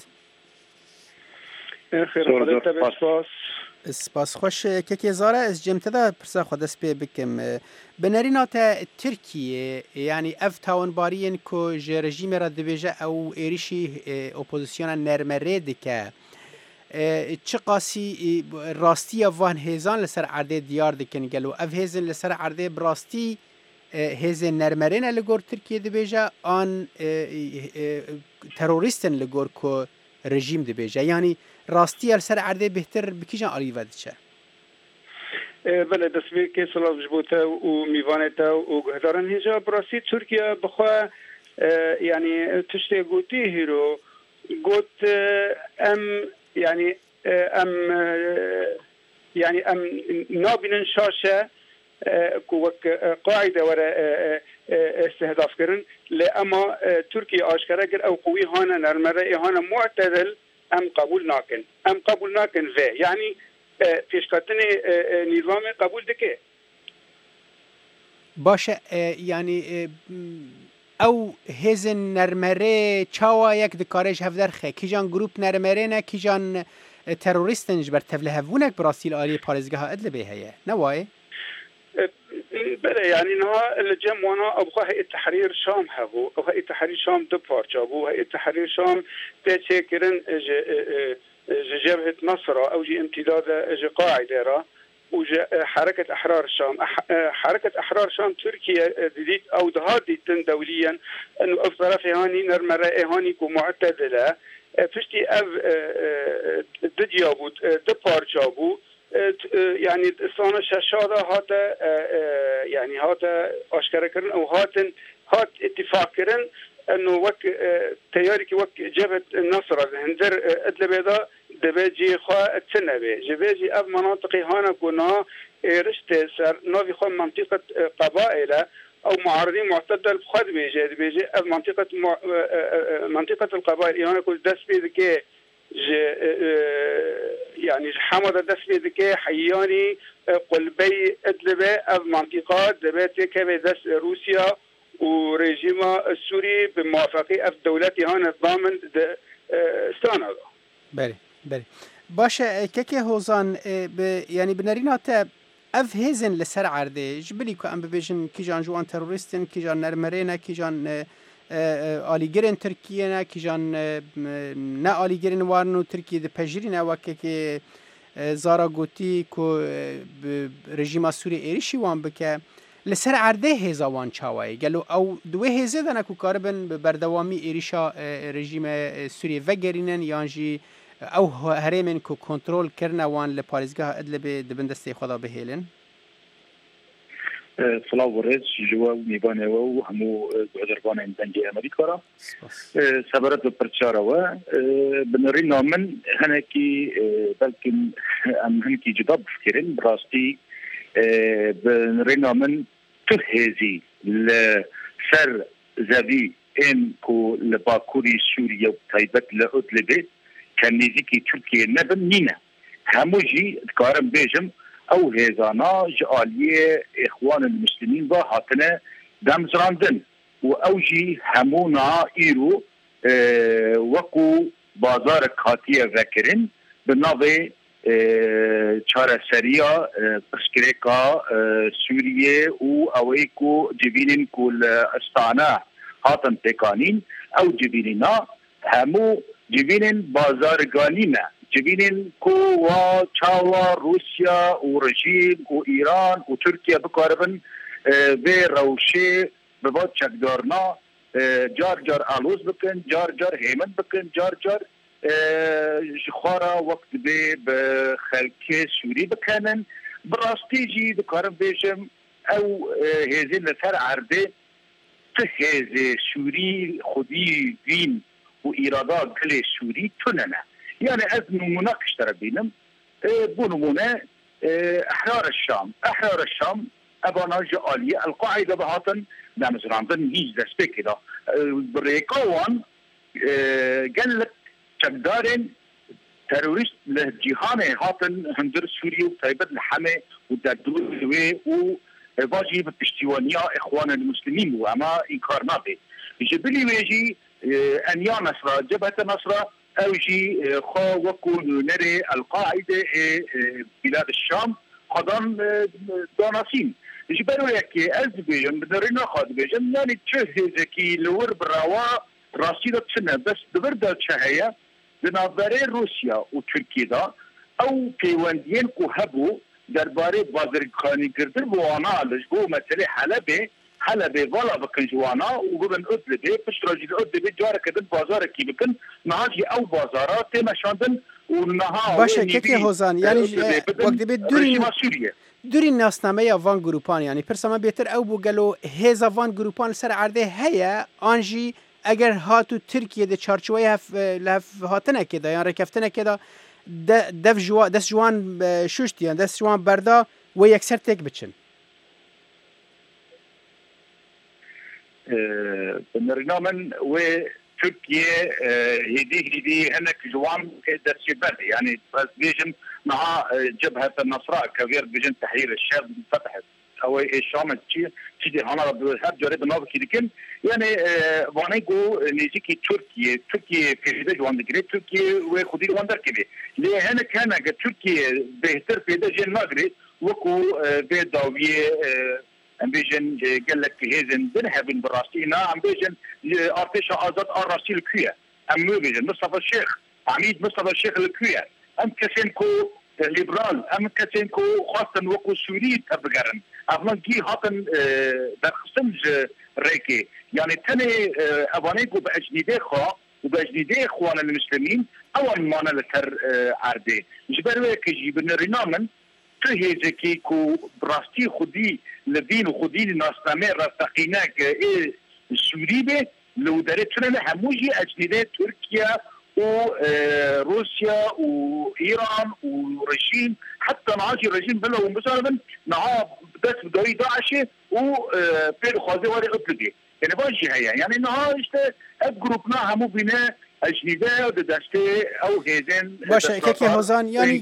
سپاس خوش که زاره از جمتدا پرسا خود دست پی بکم بنرینات ترکیه یعنی اف تاوانبارین که جه رژیم را دویجه او ایریشی اپوزیسیون نرمره دکه چه قاسی راستی وان هیزان لسر عرده دیار دکن گلو اف هیزن لسر عرده براستی هیزن نرمرین لگور ترکیه دویجه آن تروریستن لگور که رژیم دویجه یعنی راستی سر عرده بهتر بکیجان آلیوه دچه بله دست به که سلاف جبوته و میوانته و گهدارن هیجا براستی ترکیه بخواه یعنی تشتی گوتی هیرو گوت ام یعنی ام نابینن شاشه که قاعده وره استهداف کرن لأما ترکیه آشکره گر او قوی هانا نرمره هانا معتدل ام قبول ناکن و یعنی پیشکتن نظام قبول دکه باشه یعنی او هزن نرمره چاوا یک دکارش هفدر خه کیجان گروپ نرمره نه کیجان تروریستن جبر تفله هفونک براسیل آلی پارزگاه ادل به هیه نوای؟ بله يعني انها الجم وانا ابغى هيئه تحرير شام هبو او هيئه تحرير شام دبار جابو هيئه تحرير شام تشكرن جبهه نصره او جي امتداد قاعده را وحركة أحرار الشام حركة أحرار الشام تركيا ديت أو دهادي دوليا أنه أفضل هاني نرمى هاني كو معتدلة فشتي أف دجابو دبار جابو يعني صانع شاشة هذا يعني هذا أشكر كرن أو هات اتفاق كرن أنه وك تيارك وك جبهة النصر هندر أدلبيدا دبيجي خا تسنبه جبيجي أب مناطق هانا كنا رشت سر نوفي خا منطقة قبائل أو معارضين معتدل خد بيجي أب منطقة القبائل هانا كل دس بيدك يعني حمد دس بيدك حياني قلبي أدلبه أب منطقات دبيتي كبي دس روسيا ورجيم السوري بموافقة دولتي هانا الضامن استانا بله بله باشه که هوزان يعني بنرينا تا اف هيزن لسر عرده جبلي كو ام بيجن كي جان جوان تيرورستن كي جان نرمرينا كي جان آلیگرین ترکیه نه کی جان نه آلیگرین وارنو ترکیه ده پجرین اوکه که زارا گوتی کو رژیم سوری ایریشی وان بکه لسر عرده هزا وان چاوی گلو او دوه هزه دنه کو کاربن بردوامی ایریشا رژیم سوری وگرینن یانجی او هرمن کو کنترل کرنه وان لپاریزگاه ادلب دبندستی خدا بهیلن سلام ورز جواب میبانه و همو گذربان اندنجی امریکا را سبرت بپرچاره و بنری نامن هنکی بلکن ام هنکی جدا بفکرین براستی بنری نامن تهزی لسر زوی این کو لباکوری سوریه و تایبت لأدلبه کنیزی که ترکیه نبن نینه همو جی دکارم بیجم او هزانا جالية اخوان المسلمين با هاتنا دمزراندن و او جي همونا ايرو وكو بازار كاتية ذكرن بناوي چارة سريا بسكريكا سوريا و اويكو جبينين كل استانا هاتن تكانين او جبينينا همو جبينين بازار غانينا جبینن کو و چاوا روسیا و رژیم و ایران و ترکیه بکاربن به روشه به بعد چکدارنا جار جار آلوز بکن جار جار هیمن بکن جار جار خورا وقت به خلک سوری بکنن براستی جی بکارم بیشم او هزی لسر عرده ته هزی سوری خودی دین و ایرادا گل سوری تننه يعني أزم مناقش ترى بينهم بونمونه أحرار الشام أبانا جالية القاعدة بهاتن نامز راندن هيج دسبه كده بريكوان قال لك تقدارن تيروريست لجيهان هاتن هندر سوريا وتايبت الحمى ودادوه وباجي بالتشتيوانية إخوان المسلمين وما إنكارنا به يجبلي ويجي أنيا نصرة جبهة نصرة او جي خو وكو نري القاعده بلاد الشام قدام دوناسين جبروا يكي ازبيجن بدرنا خاد بيجن يعني تشهزكي لور براوا راسيده تسنه بس دبردا تشهيا بنظري روسيا وتركيا او كيواندين كو هبو درباري بازرخاني كردن وانا لجو مساله حلبه ولا بكن جوانا وبن أدلبه بشراجي أدلبه جارة كدن بازار كي بكن نهاجي أو بازارات مشاندن ونها باشه كي هوزان يعني وقت بيت دوري ناسنامه يا وان جروبان يعني برسما بيتر او بوغلو هيزا وان جروبان سر عرده هيا انجي اگر هاتو تركيا ده چارچوي لف هاتنه كده يعني ركفتنه كده دس جوان شوشتي يعني دس جوان بردا ويكسر تك بچن بنرنامن وتركيا هدي هناك جوان دسيبال يعني بس بيجم مع جبهة النصراء كغير بيجم تحرير الشاب فتحت او الشام تيجي هنا بهاب جريد نوب كيدكن يعني وانيكو نيجي تركيا في جوان دغري تركيا وخدي وان دركبي ليه هنا كان تركيا بهتر في دجن نغري وكو بيداويه ام بيجن قال لك هيزن بنهبن براسينا ام بيجن ارتش ازاد اراسي الكويه ام بيجن مصطفى الشيخ عميد مصطفى الشيخ الكويه ام كسنكو ليبرال ام كسنكو خاصه وقو سوري تبقرن افلان كي هاتن درخصنج ريكي يعني تاني ابانيكو باجنيدي خوا وباجنيدي اخوان المسلمين اول مانا لتر عردي جبروي كيجيب الرينامن هيزكي كو براستي خدي لدين وخدي ناسنامه رستقيناك ايه سوريبه لو دارتنا هموجي اجنيدي تركيا وروسيا وايران ورجيم حتى نعاجي رجيم بلا ومسالما نعا بس بدوي داعش وبير خوازي وري اطلقي يعني باجي هيا يعني نها اشته جروبنا همو بنا اجنيده دسته او هيزن باشه كي هوزان يعني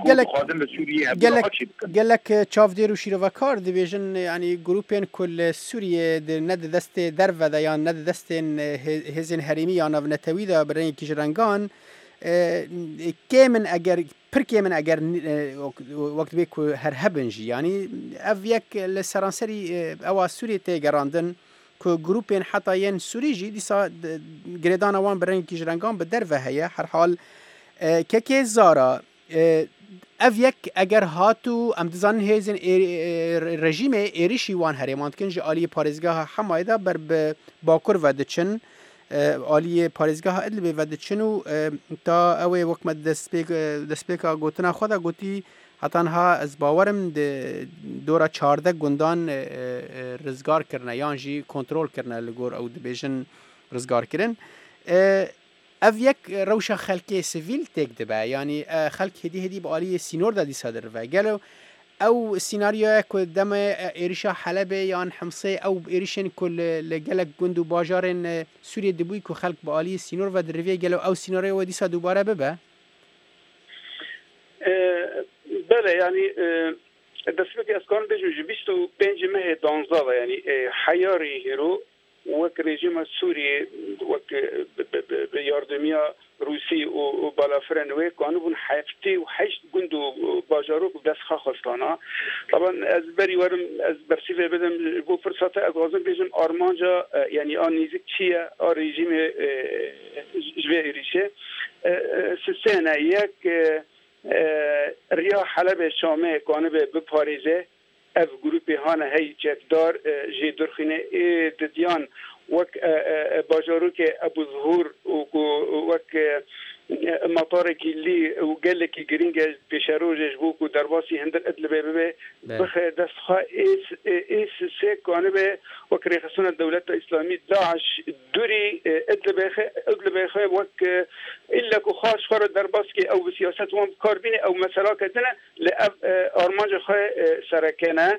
قالك تشافدير وشيروفاكار ديفيجن يعني جروبين كل سوريا ند دست درفدا یا ند دست هيزن هريمي یا نتويدا برين كيجرانغان كيمن اگر پرکیمن اگر وقت بیک هر هبنجی یعنی اف یک لسرانسری او سوریه تگراندن که گروپین حتی ین سوریجی دیسا گریدان وان برن کیجرانگان به در وهیه هر حال که زارا اف یک اگر هاتو ام دزان هیزن رژیم ایریشی وان هریماند کنج آلی پارزگاه حمایده بر باکر و دچن آلی پارزگاه ادلبی و دچنو تا اوی وقت دسپیکا گوتنا خدا گوتی حتنها از باورم دورا 14 گندان رزگار کرنه یانجی کنترل کرنه لگور او دبیجن رزگار کرن اف یک روشا خلقی سیویل تک دبا یعنی خلق هدی با آلی سینور دا دی صادر و گلو او سيناريو كو دم إيريشا حلب يان حمصي أو إيريشن كل لجلك جندو باجارن سوريا دبوي كو خلق بآلي سينور و درفيه جلو أو سيناريو ودي سا دوباره ببا بله يعني دسمك أسكان بيجو جبيستو بينجي مه دانزا يعني حياري هيرو وك رژیم سوریه وك بیاردمیا روسی و بالافرنوی کانون هفته و 8 گندو باجاروک دست خواستانا طبعا از بری ورم از برسیف بدم بو فرصت اگازم بیشم آرمانجا یعنی آن نیزک چیه آن رژیم جوی ایریشه سسنه یک ریا حلب شامه کانه به پاریزه اف گروپی هانه هی جدار جی درخینه ددیان وک باجاروک ابو ظهور وک مطارکی لی و گلکی گرینگ پیشروجش بو کو درواسی هندر ادلبه به بخ دستخوا ایس سه کانه به وک ریخسون دولت اسلامی داعش دوری ادلبه خو وک الا کو خاص خور درباسکی او سیاست وام کاربین او مسئله کدنه ل ارمانج خو سرکنه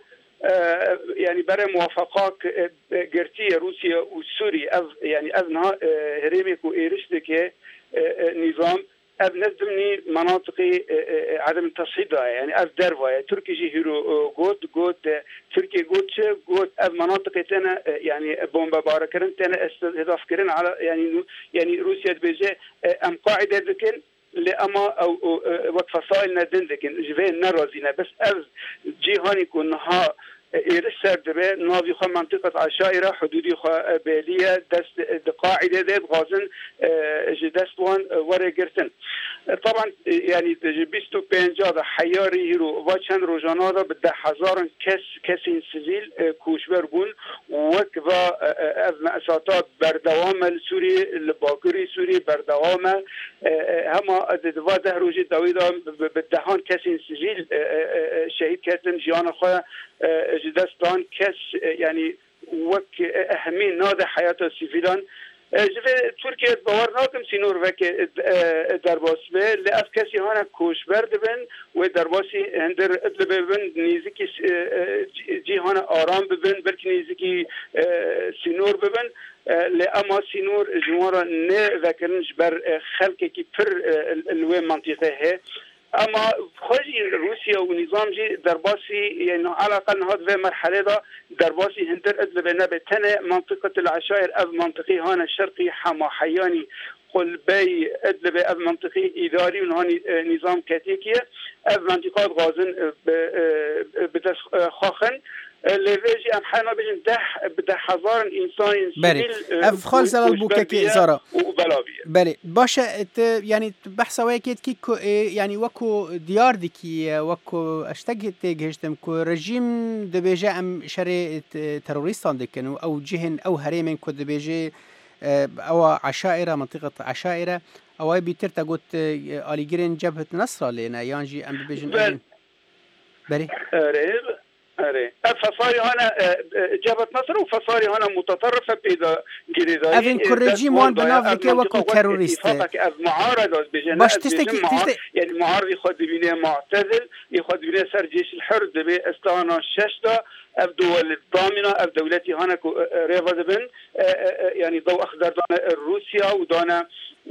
يعني برای موافقات گرتی روسیه و سوریه يعني اذنها هريمك وإيرشت که نظام اف نزدمني مناطق عدم التصعيد يعني اف دروا تركي جي هيرو جوت تركي جوت اف مناطق تنا يعني بومبا باركرن تنا استهداف كرن على يعني روسيا بيجي ام قاعده ذكن لأما أو وقت فصائل ندن لكن جبين نرازينا بس أز جيهاني كونها إرسال دبي ناوي خا منطقة عشائرة حدودي خا بالية دست قاعدة ديت غازن جدستوان ورقرتن طبعا يعني جبستو بينجا حياري هيرو واشن روجانا دا بده 1000 كسين سيفيل كوشبر بون وكفا مأساتات بردوام السوري الباكوري سوري بردوام هما دوا ده روجي داويدا بدهان كسين سيفيل شهيد كاتن جيانا خا جدستان كس يعني وك أهمين نادى حياة السيفيلان جبه تركيا باور ناکم سینور وک درباس به لأف کسی هانا کوش برد بن و درباسی هندر ادل ببن نیزکی جیهان آرام ببن بلکه نیزکی سینور ببن لأما سینور جوارا نه وکرنش بر خلقی که پر الوی منطقه هه اما خارج روسيا ونظام جي درباسي يعني على الاقل هذا مرحله دا درباسي هندر ادلب نبي تنه منطقه العشائر او منطقي هنا الشرقي حما حياني قل باي ادلب او منطقي اداري ونهاني نظام كاتيكيه او منطقات غازن بدس خاخن لویجی ام حنا بجن ده هزار انسان بله اف خال زلال بوكك زارا بله باشه يعني بحث ويكيد كي يعني وكو ديار ديكي وكو اشتقت جهشتم كو رجيم دبيجا ام شري تروريستان دكن او جهن او هريمن كو دبيجي او عشائر منطقه عشائر او بيتر تقول اليجرين جبهه نصر لنا يانجي ام بيجن بله أري فصاري هنا جبهة نصر وفصاري هنا متطرفة بإذا جريدة أفين كورجيم وان بنافلك وكو تيروريست معارضة باش تشتكي يعني معارض يخد بينه معتزل يخد بينه سر جيش الحر دبي استانا ششتا اف دول الضامنة اف دولتي هنا ريفا دبن يعني ضوء اخضر دانا روسيا ودانا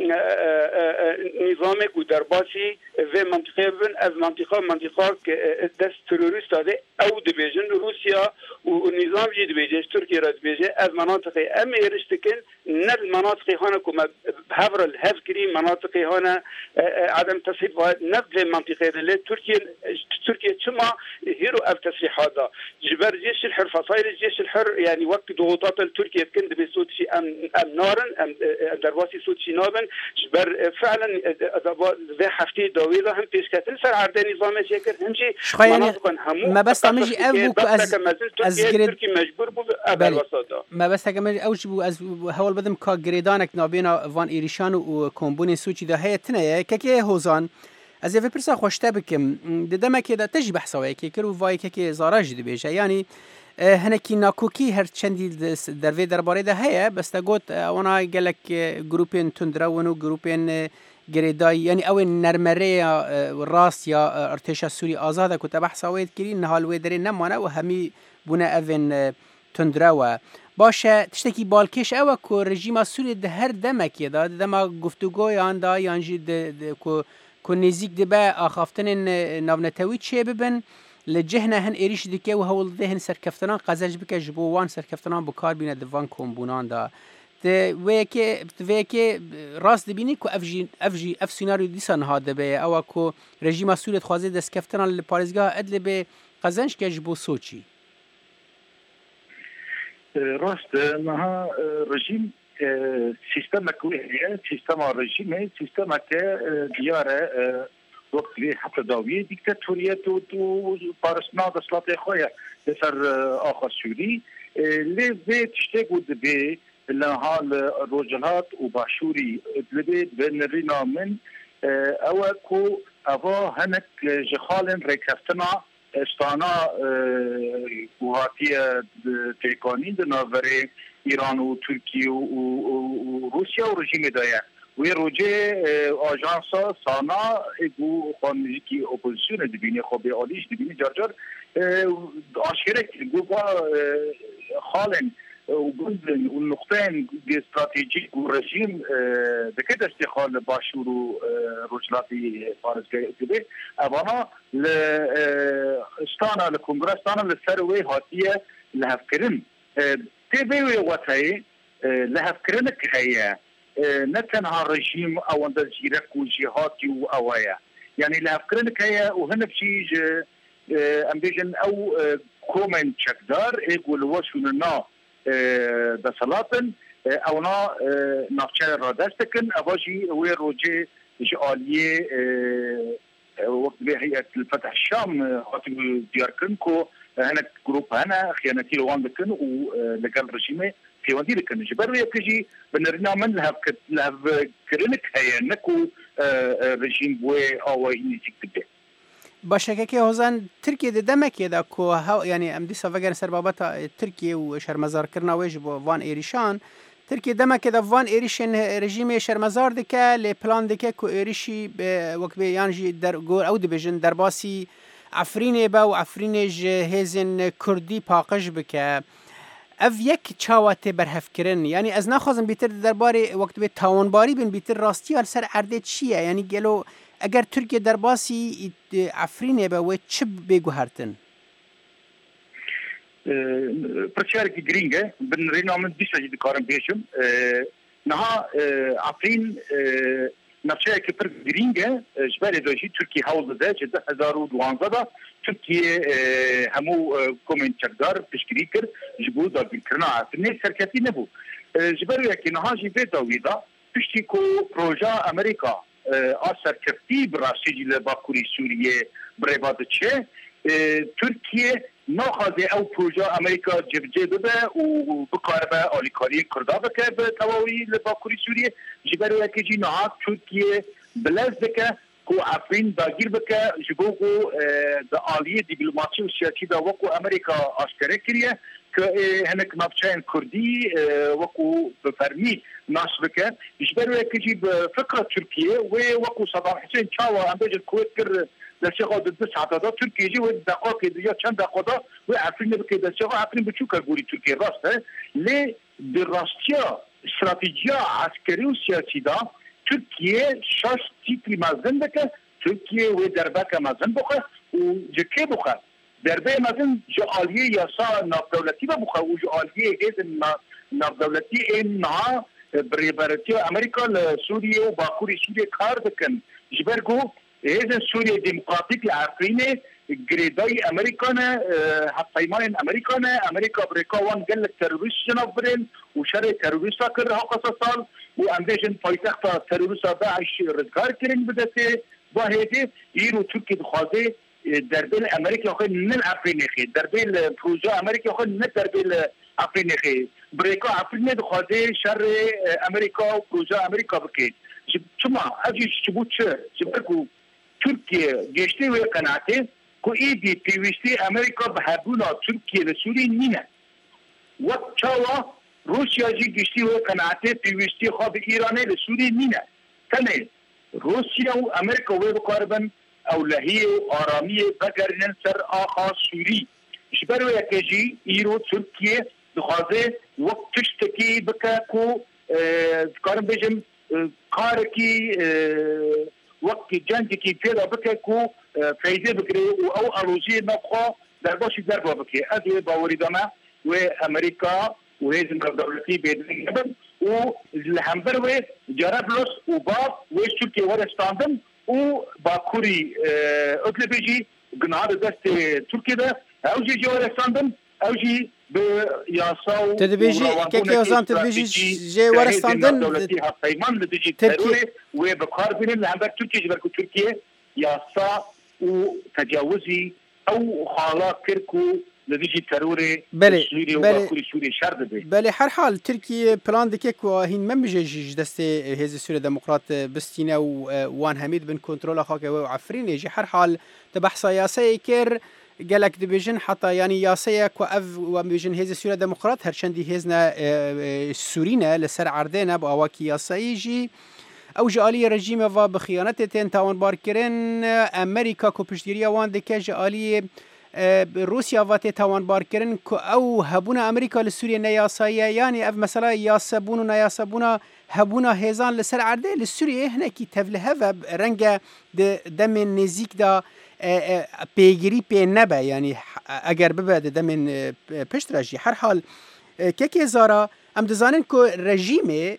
نظامك ودرباسي في منطقة بن اف منطقة دست تروريست هذا او دبيجن روسيا والنظام جي دبيجيش تركيا رد بيجي اف مناطق ام يرشتكن نر المناطق هنا كما بهفر الهفكري مناطق هنا عدم تصحيح نفذ منطقة اللي تركيا شما هيرو اف تصريح هذا جبر جيش الحر فصايل الجيش الحر يعني وقت ضغوطات تركيا كند بصوت شي ام نارن ام درباسي صوت شي نابن جبر فعلا ذا حفتي دويله هم بيشكتل سر عرض نظام شكل همشي مناطق همو ما بس تعملش ابوك از تركي مجبور بو ابل وساطه ما بس تعمل اوجبو از هول بدم کا گریدانك نابینا وان ایریشان و کومبونی سوچی ده هیتنه که هوزان از یه پرسا خوشته بکم ددما که ده تجی بحثوی که کرو وای که زاراج دی بیشه یعنی هنکی ناکوکی هر چندی دروی درباره ده هيا بس تقول وانا قالك جروبين تندرون وجروبين گریدای یعنی او نرمره راست یا ارتش سوری آزاده که بحث وید کردن نهال ویدری نمانه و همی بونه اوین تندروا باشه تشتکی بالکش او که رژیم سوری ده هر دمکی داد دما گفتگوی آن دا یانجی که نزیک دبا آخافتن ناونتوی چه ببن لجهنه هن ایریش دیگه و هول ذهن سرکفتنان قزج بکه جبوان سرکفتنان بکار بینه دوان کمبونان دا ویکی راست دبینی که اف سیناریو دیسان ها دبه او که رژیم سوریت خوازه دست کفتنان لپارزگاه ادل به قزنش که جبو سوچی راست نها رژیم سیستم کویه سیستم رژیم سیستم که دیاره وقت به حتی داویه دیکتاتوریت و پارسنا دستلات خواه سر آخر سوری لی تشته بود به لحال روجلات و باشوری لبی بنرینا من او کو اوا هنک جخالن ریکفتنا استانا گوهاتی تیکانی دناوری ایران و ترکیه و روسیا و رژیم دایه وی روجه آژانسا سانا گو خانجیکی اپوزیسیون دبینی خوبی آلیش دبینی جار آشکره گو با خالن وجزء والنقطتين استراتيجيك والرجيم بكده استخال باشور وروجلاتي فارس كده ابانا استانا الكونغرس استانا للثروي هاتيه لهفكرن تبي وتاي لهفكرنك هي نتنها الرجيم او عند الجيرك وجهاتي واوايا يعني لهفكرنك هي وهنا بشي امبيجن او كومنت شكدار يقول وشونا دسالاتن اونا نافچه را دستکن اواجی وی روجه جعالیه وقت به هیئت الفتح الشام هاتو دیارکن که هنک گروپ هنه خیانتی روان دکن و لگل رژیمه پیوندی دکن جبر یکجی بنرنا من لهف کرنک هیا نکو رژیم بوی آوائی نیزیک بده باشه که هوزن ترکیه دمکی دا که یعنی ام دیسا وگر سر بابت ترکیه و شرمزار کرنا ویج با وان ایریشان ترکیه دمکی دا وان ایریشن رژیم شرمزار دکه لی پلان دکه که ایریشی وقت به یعنی در گور او دبیجن در باسی عفرینه با و عفرینه هزن کردی پاقش بکه اف یک چاوات برهف کرن یعنی از نخوازم بیتر درباره وقت به تاوانباری بین بیتر راستی هر سر عرده چیه یعنی گلو اگر ترکیه در باسی عفرینه به و چه بگو هرتن پرچارکی گرینگه بن رینا من بیشتر جدی کارم بیشم نها عفرین نفشه که پر گرینگه جبال دوشی ترکیه حول ده جده 2012 ترکیه همو کومنچردار پشکری کرد جبو داگیر کرنا عفرینه سرکتی نبو جبرو یکی نهاجی به داویدا پشتی کو پروژه امریکا سرکتی براستی جل باکوری سوریه بریواد چه ترکیه ناخذ او پروژه امریکا جبجه بده و بکاره آلیکاری کرده بکه به تواوی لباکوری سوریه جبرو یکی جی نهاد ترکیه بلز بکه کو عفرین داگیر بکه جبوگو دا آلیه دیپلماسی و سیاسی دا وکو امریکا آشکره کریه که هنک نافچین کردی وکو بفرمی ناس بکه جبرو یکی جی بفکر ترکیه و وکو صدام حسین چاوا انداج الكويت کر دستگاه ضد سعادة ترکیه جی و دقیقه دیگه چند دقیقه و عفرین بکه دستگاه عفرین بچو کرگوری ترکیه راسته لی دراستیا استراتیجیا عسکری و سیاسی دا ترکیه شش تیپی مازن بکه ترکیه و دربک مازن بخه و جکه بخه دربه مازن جعالیه یاسا نافدولتی بخه و جعالیه ایزن نافدولتی اینها بریبارتی امریکا لسوریه و باکوری سوریه کار بکن جبرگو ایزن سوریه دموکراتیک لعفرینه گریدای امریکانه حفایمان امریکانه امریکا بريكا وان قال لك تروریست جناب برين وشر تروریستا كر هاقص سال وانديشن پایتخت تروریستا داعش رزگار کرن بدته واحده ایرو ترکی بخوازه دربل امریکا خو نه افرینه خي دربل پروژه امریکا خو نه دربل افرینه خي بريكا افرینه بخوازه شر امریکا و پروژه امریکا بکید شما اجي شبوت شبركو ترکیه گشته و قناعته کو ایدی پیوستی امریکا به هبونا ترکیه لسوری نینه وقت چاوا روسیا جی گشتی و قناعته پیوستی خواب ایرانه لسوری نینه تنه روسیا و امریکا و بقاربن اولهی و آرامی بگرنن سر آخا سوری شبرو یکجی ایرو ترکیه دخوازه وقت تشتکی بکا کو کارم بجم کارکی وقت جنگی که پیدا بکه کو فایده بگیره او اروزی نخوا در باشی در با بکه از باوری دامه و امریکا و هیزم دولتی بیدنگ نبن و لحنبر و جرابلس و باب و ترکیه ورستاندن و باکوری اطلی بیجی گناه دست ترکیه ده او جی ورستاندن او جی به یاسا تدبیجی که یازان تدبیجی جی ورستاندن دولتی هفتایمان لدیجی تروری و بکار بینن لحنبر ترکیه جبرکو ترکیه یاسا و تجاوزی او حالا کرکو لدیجی تروری سوری و باکوری سوری شرد بی بله هر حال ترکیه پلان دکه که هین من بجیج دست هیز سوری دموکرات بستینه و وان همید بن کنترول خاکه و عفرینه جی هر حال تبحثا یاسه کر قالك دبيجن حتى يعني ياسيا كوأف وبيجن هيز سوريا ديمقراط هرشندي هيزنا سورينا لسر عردنا بأواكي ياسيجي او جالي رژیم و بخیانت تن تاوان بارکرن امریکا کو پشتگیری وان دکه جالي روسيا و تاوان بارکرن کو او هبونا امریکا لسوريا نیاسایه یعنی اف مثلا یاسبون و نیاسبونا هبونا هیزان لسر عرده لسوريا هنا کی تفله و رنگ دم نزیک دا پیگیری پی نبه یعنی اگر ببعد دم پشت رژی هر حال که زارا ام دزانن کو رژیم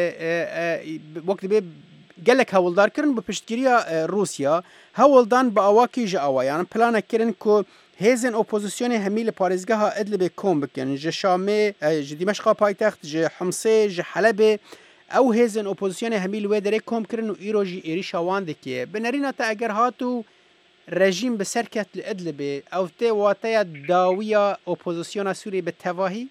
وقت به گلک هولدار کردن به پشتگیری روسیا هولدان با اواکی جاوا یعنی پلان کردن کو هیزن اپوزیسیون همیل پاریزگاه ادلب کوم بکن ج شام ج دمشق پایتخت ج حمصه ج حلب او هیزن اپوزیسیون همیل و در کوم کردن و ایروجی ایریشاوان دکه بنرینا تا اگر هاتو رژیم به سرکت ادلب او ته واتیا داویا اپوزیسیون سوری به تواهی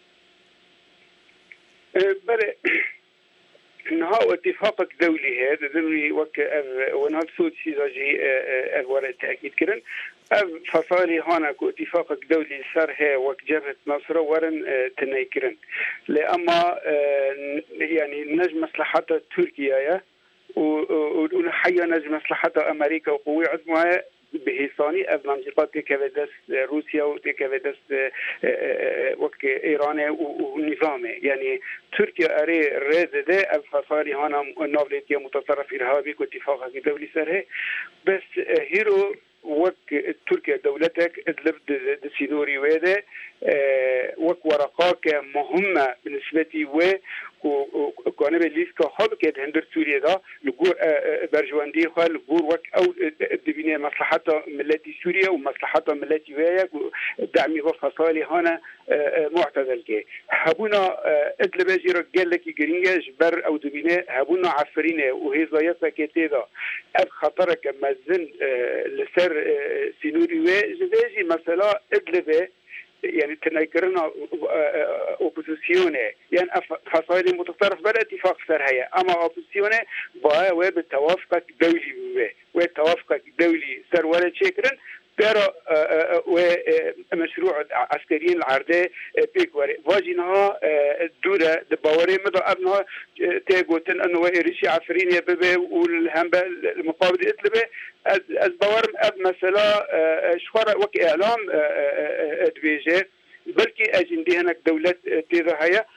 بله انها اتفاق دولي هذا ضروري وك ونها صوت سيزاجي الورق تاكيد كرن فصالي هناك اتفاق دولي صار وك جبهه نصره ورن تنيكرن لأما يعني نجم مصلحه تركيا ونحيا نجم مصلحه امريكا وقوي عظمى بهيصاني از منطقات كفدس روسيا وكفدس وك ايران ونظامه يعني تركيا اري رزده الفصالي هنا نوبليتيا متصرف ارهابي واتفاق دولي سره بس هيرو وك تركيا دولتك ادلب دسيدوري وده وك ورقاك مهمه بالنسبه وكان بليسكا حبكت هندر سوريا دا لجور برجواندي خال لجور وك أو دبينة مصلحتها ملتي سوريا ومصلحتها ملتي وياك دعمي وفصالي هنا معتدل كي هبونا ادل باجي رجال لك جرينجا جبر أو دبينة هبونا عفرينة وهي زيادة كتيدا أب خطرك مزن لسر سينوري وجداجي مثلا ادل با يعني تناكرنا اوبوزيسيونه يعني فصائل متطرف بلا اتفاق سرهية اما اوبوزيسيونه با وبالتوافق دولي وتوافق دولي سر ولا شكرا ترى ومشروع عسكريين العرضة بيكوري واجنها الدورة دباوري مدى أبنها تيغوتن أنه إيريشي عفرين يببه والهنبه المقابل إطلبه الباورم أب مثلا شخارة وك إعلام دبيجي بلكي أجندي هناك دولة تيغا هيا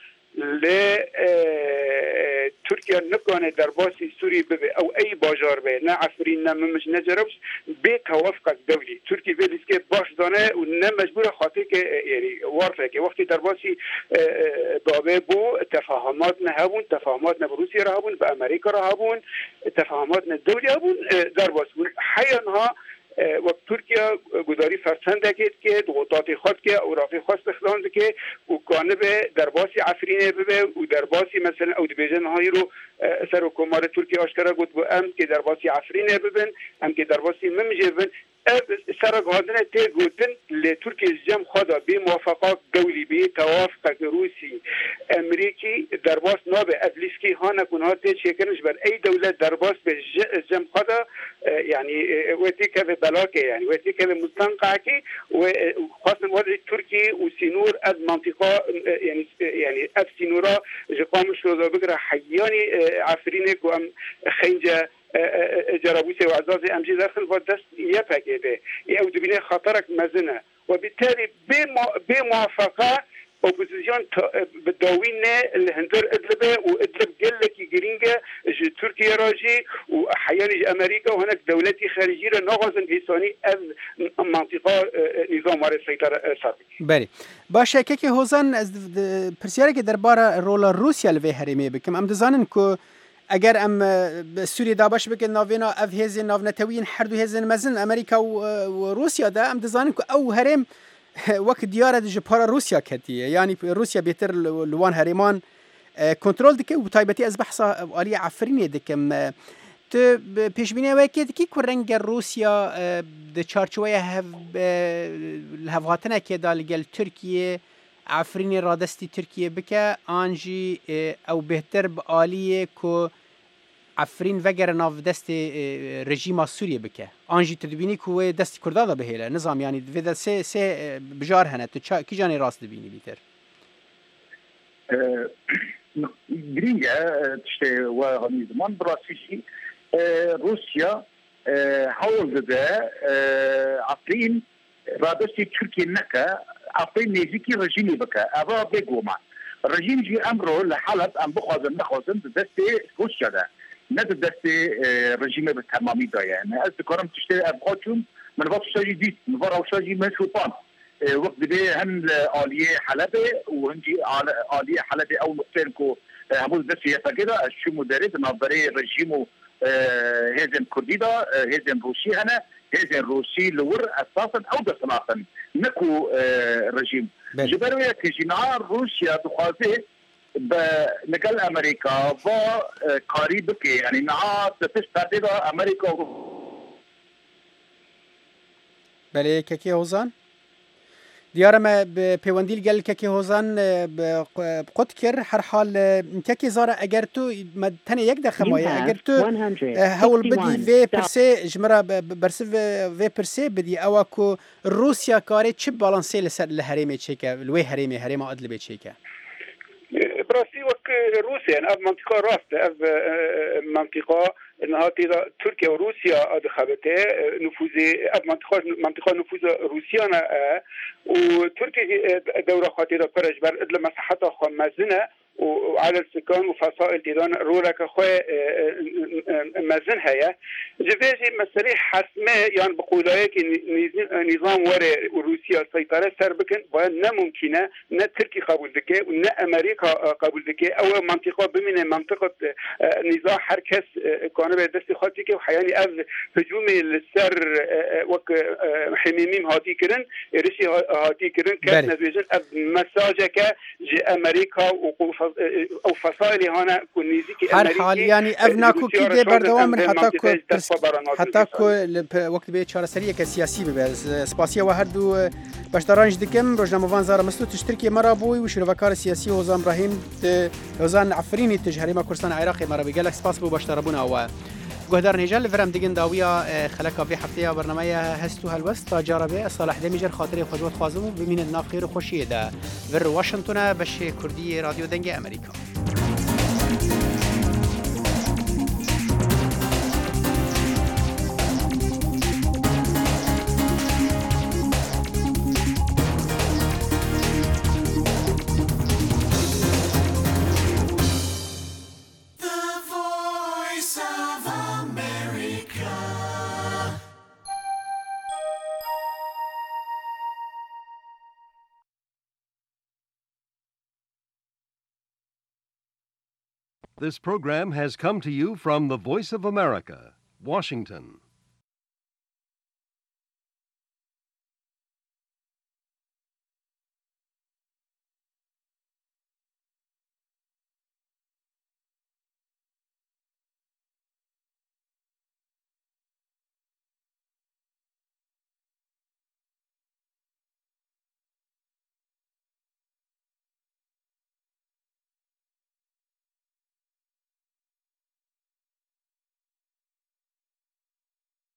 لتركيا نكون درباسي سوري ببي او اي باجار به نه عفرين نه مش نجربش بتوافق دولي تركيا بيلسكي باش دانه ونه مجبور خاطر يعني وارفه که وقتی درباسي دابه بو تفاهماتنا هبون تفاهماتنا بروسيا هبون بامريكا هبون تفاهماتنا الدولي هبون درباس حيانها وقت ترکیه گذاری فرسند که ضغوطات خود که اوراقی خواست اخلان که و کانه به درباسی عفرینه ببه و درباسی مثلا او دبیجن هایی رو سر حکومت ترکیه آشکارا گفت و ام که درباسی عفرینه ببن ام که درباسی ممجه ببن سر قادنه تی گوتن لترکیه جم خدا بی موافقات دولی بی توافق روسی امریکی درباس نابه ادلیسکی ها نکنها تی چکنش بر ای دولت درباس به جم خدا يعني وتي كذا بلاكي يعني وتي كذا مستنقعكي وخاصة وضع تركي وسينور اد منطقة يعني اد سينورا جقام شو بقرا حياني عفرينك وام خنجة جرابوسي وعزازي امجي داخل ودست يبهكي او دبيني خطرك مزنة وبالتالي بموافقة اوبوزيسيون بالداوين الهندر ادلبه وادلب قلك جرينجا تركيا راجي وحياني امريكا وهناك دولتي خارجيه نغزن هيساني منطقه نظام السيطره سابق بله باشه که هوزن از پرسیاره که درباره رول روسیا لوی هریمه بکم ام دزانن کو اگر ام سوریه دابش بکن ناوینا اف هزن ناونتوین هر دو هزن مزن امریکا و روسیا ده ام دزانن کو او هرم وقت دیاره جپارا روسیا کتیه یعنی روسیا بهتر لوان هریمان کنترل دکه و تایبتی از بحثا آلی عفرینی دکم تو پیشبینی وکید کی کرنگ روسیا د چارچوبه هفغاتنه که دالگل ترکیه عفرینی رادستی ترکیه بکه آنجی او بهتر بآلیه که عفرین وگر ناف دست رژیم سوریه بکه آنجی تدبینی که دست کردادا بهیله نظام یعنی ویدا سه بجار هنه تو کی جانی راست دبینی بیتر گرینگه تشته و همی زمان براسیشی روسیا حول ده عفرین رادستی ترکیه نکه عفرین نزیکی رژیمی بکه اوا بگوما رژیم جی امرو لحلب ام بخوازن نخوازن دست روسیا ده نه دست رژیم به تمامی دایه نه از کارم تشته ابخاطم من وقت شاجی دید من وقت شاجی مشروطان وقت به هم عالیه حلبه و هنجی عالیه حلبه او نقطه کو همون دست یفکده شو مدرس نظری رژیم و هزن کردی دا هزن روسی هنه هزن روسی لور اساسا او دسناتن نکو رژیم جبرویه که جناع روسیا دخوازه بنقل امريكا و قريب كي يعني نها تستعد امريكا بله كي هوزان ديارما بيونديل قال كي هوزان بقد كر هر حال كي زاره اگر تو تنه یک دخمايه اگر تو هول بدي في برسي جمره برس في برسي بدي اواكو روسيا كاري تشب بالانسي لهريمه تشيكا الوي هريمه ادلبي تشيكا براسي وك روسيا أب منطقة راست أب منطقة إنها تركيا وروسيا أدخلته نفوذ أب منطقة نفوذ روسيانا وتركيا دورة خاطرة برج بر إدل مساحتها خمزنة وعلى السكان وفصائل ديدان رولك خوي مزن هيا جفاجي مسري حسمه يعني بقولايك نظام ورا روسيا سيطرة سربكن ولا ممكنة نا تركي قبول ذكي ونا أمريكا قبول ذكي أو منطقة بمن منطقة نظام حركس كانوا بدست خاطيك وحياني أذ هجومي للسر وك حميميم هاتي كرن رشي هاتي كرن كان نتيجة مساجك جي أمريكا أو فصائل هنا كنيزيك هر حال يعني أبناكو كده بردوام من حتى وقت به چارەسەریە کە سیاسی ببێت سپاسیەوە هەردوو بەشدارانش دکەم ڕۆژنامەوان زارە مەستوو تشتێکی مەرا بووی و شیرۆڤەکاری سیاسی هۆزان ڕەهیم هۆزان عفرینی تژ هەرێما کوردستان عێراقی مەرەبی گەلێک سپاس بوو بەشداربوونەوە گۆهدار نێژان لەڤەرم دیگەن داویە خەلەکا vê هەفتەیە بەرنامەیە هەست و هەلوەست تا جارە بێ ساڵح دەمیژەر خاطری خۆشبەت خوازم و ببینن ناف خێر و خۆشیەدا ڤر واشنگتۆنە بەشێ کوردی رادیۆ دەنگی ئەمریکا. This program has come to you from the Voice of America, Washington.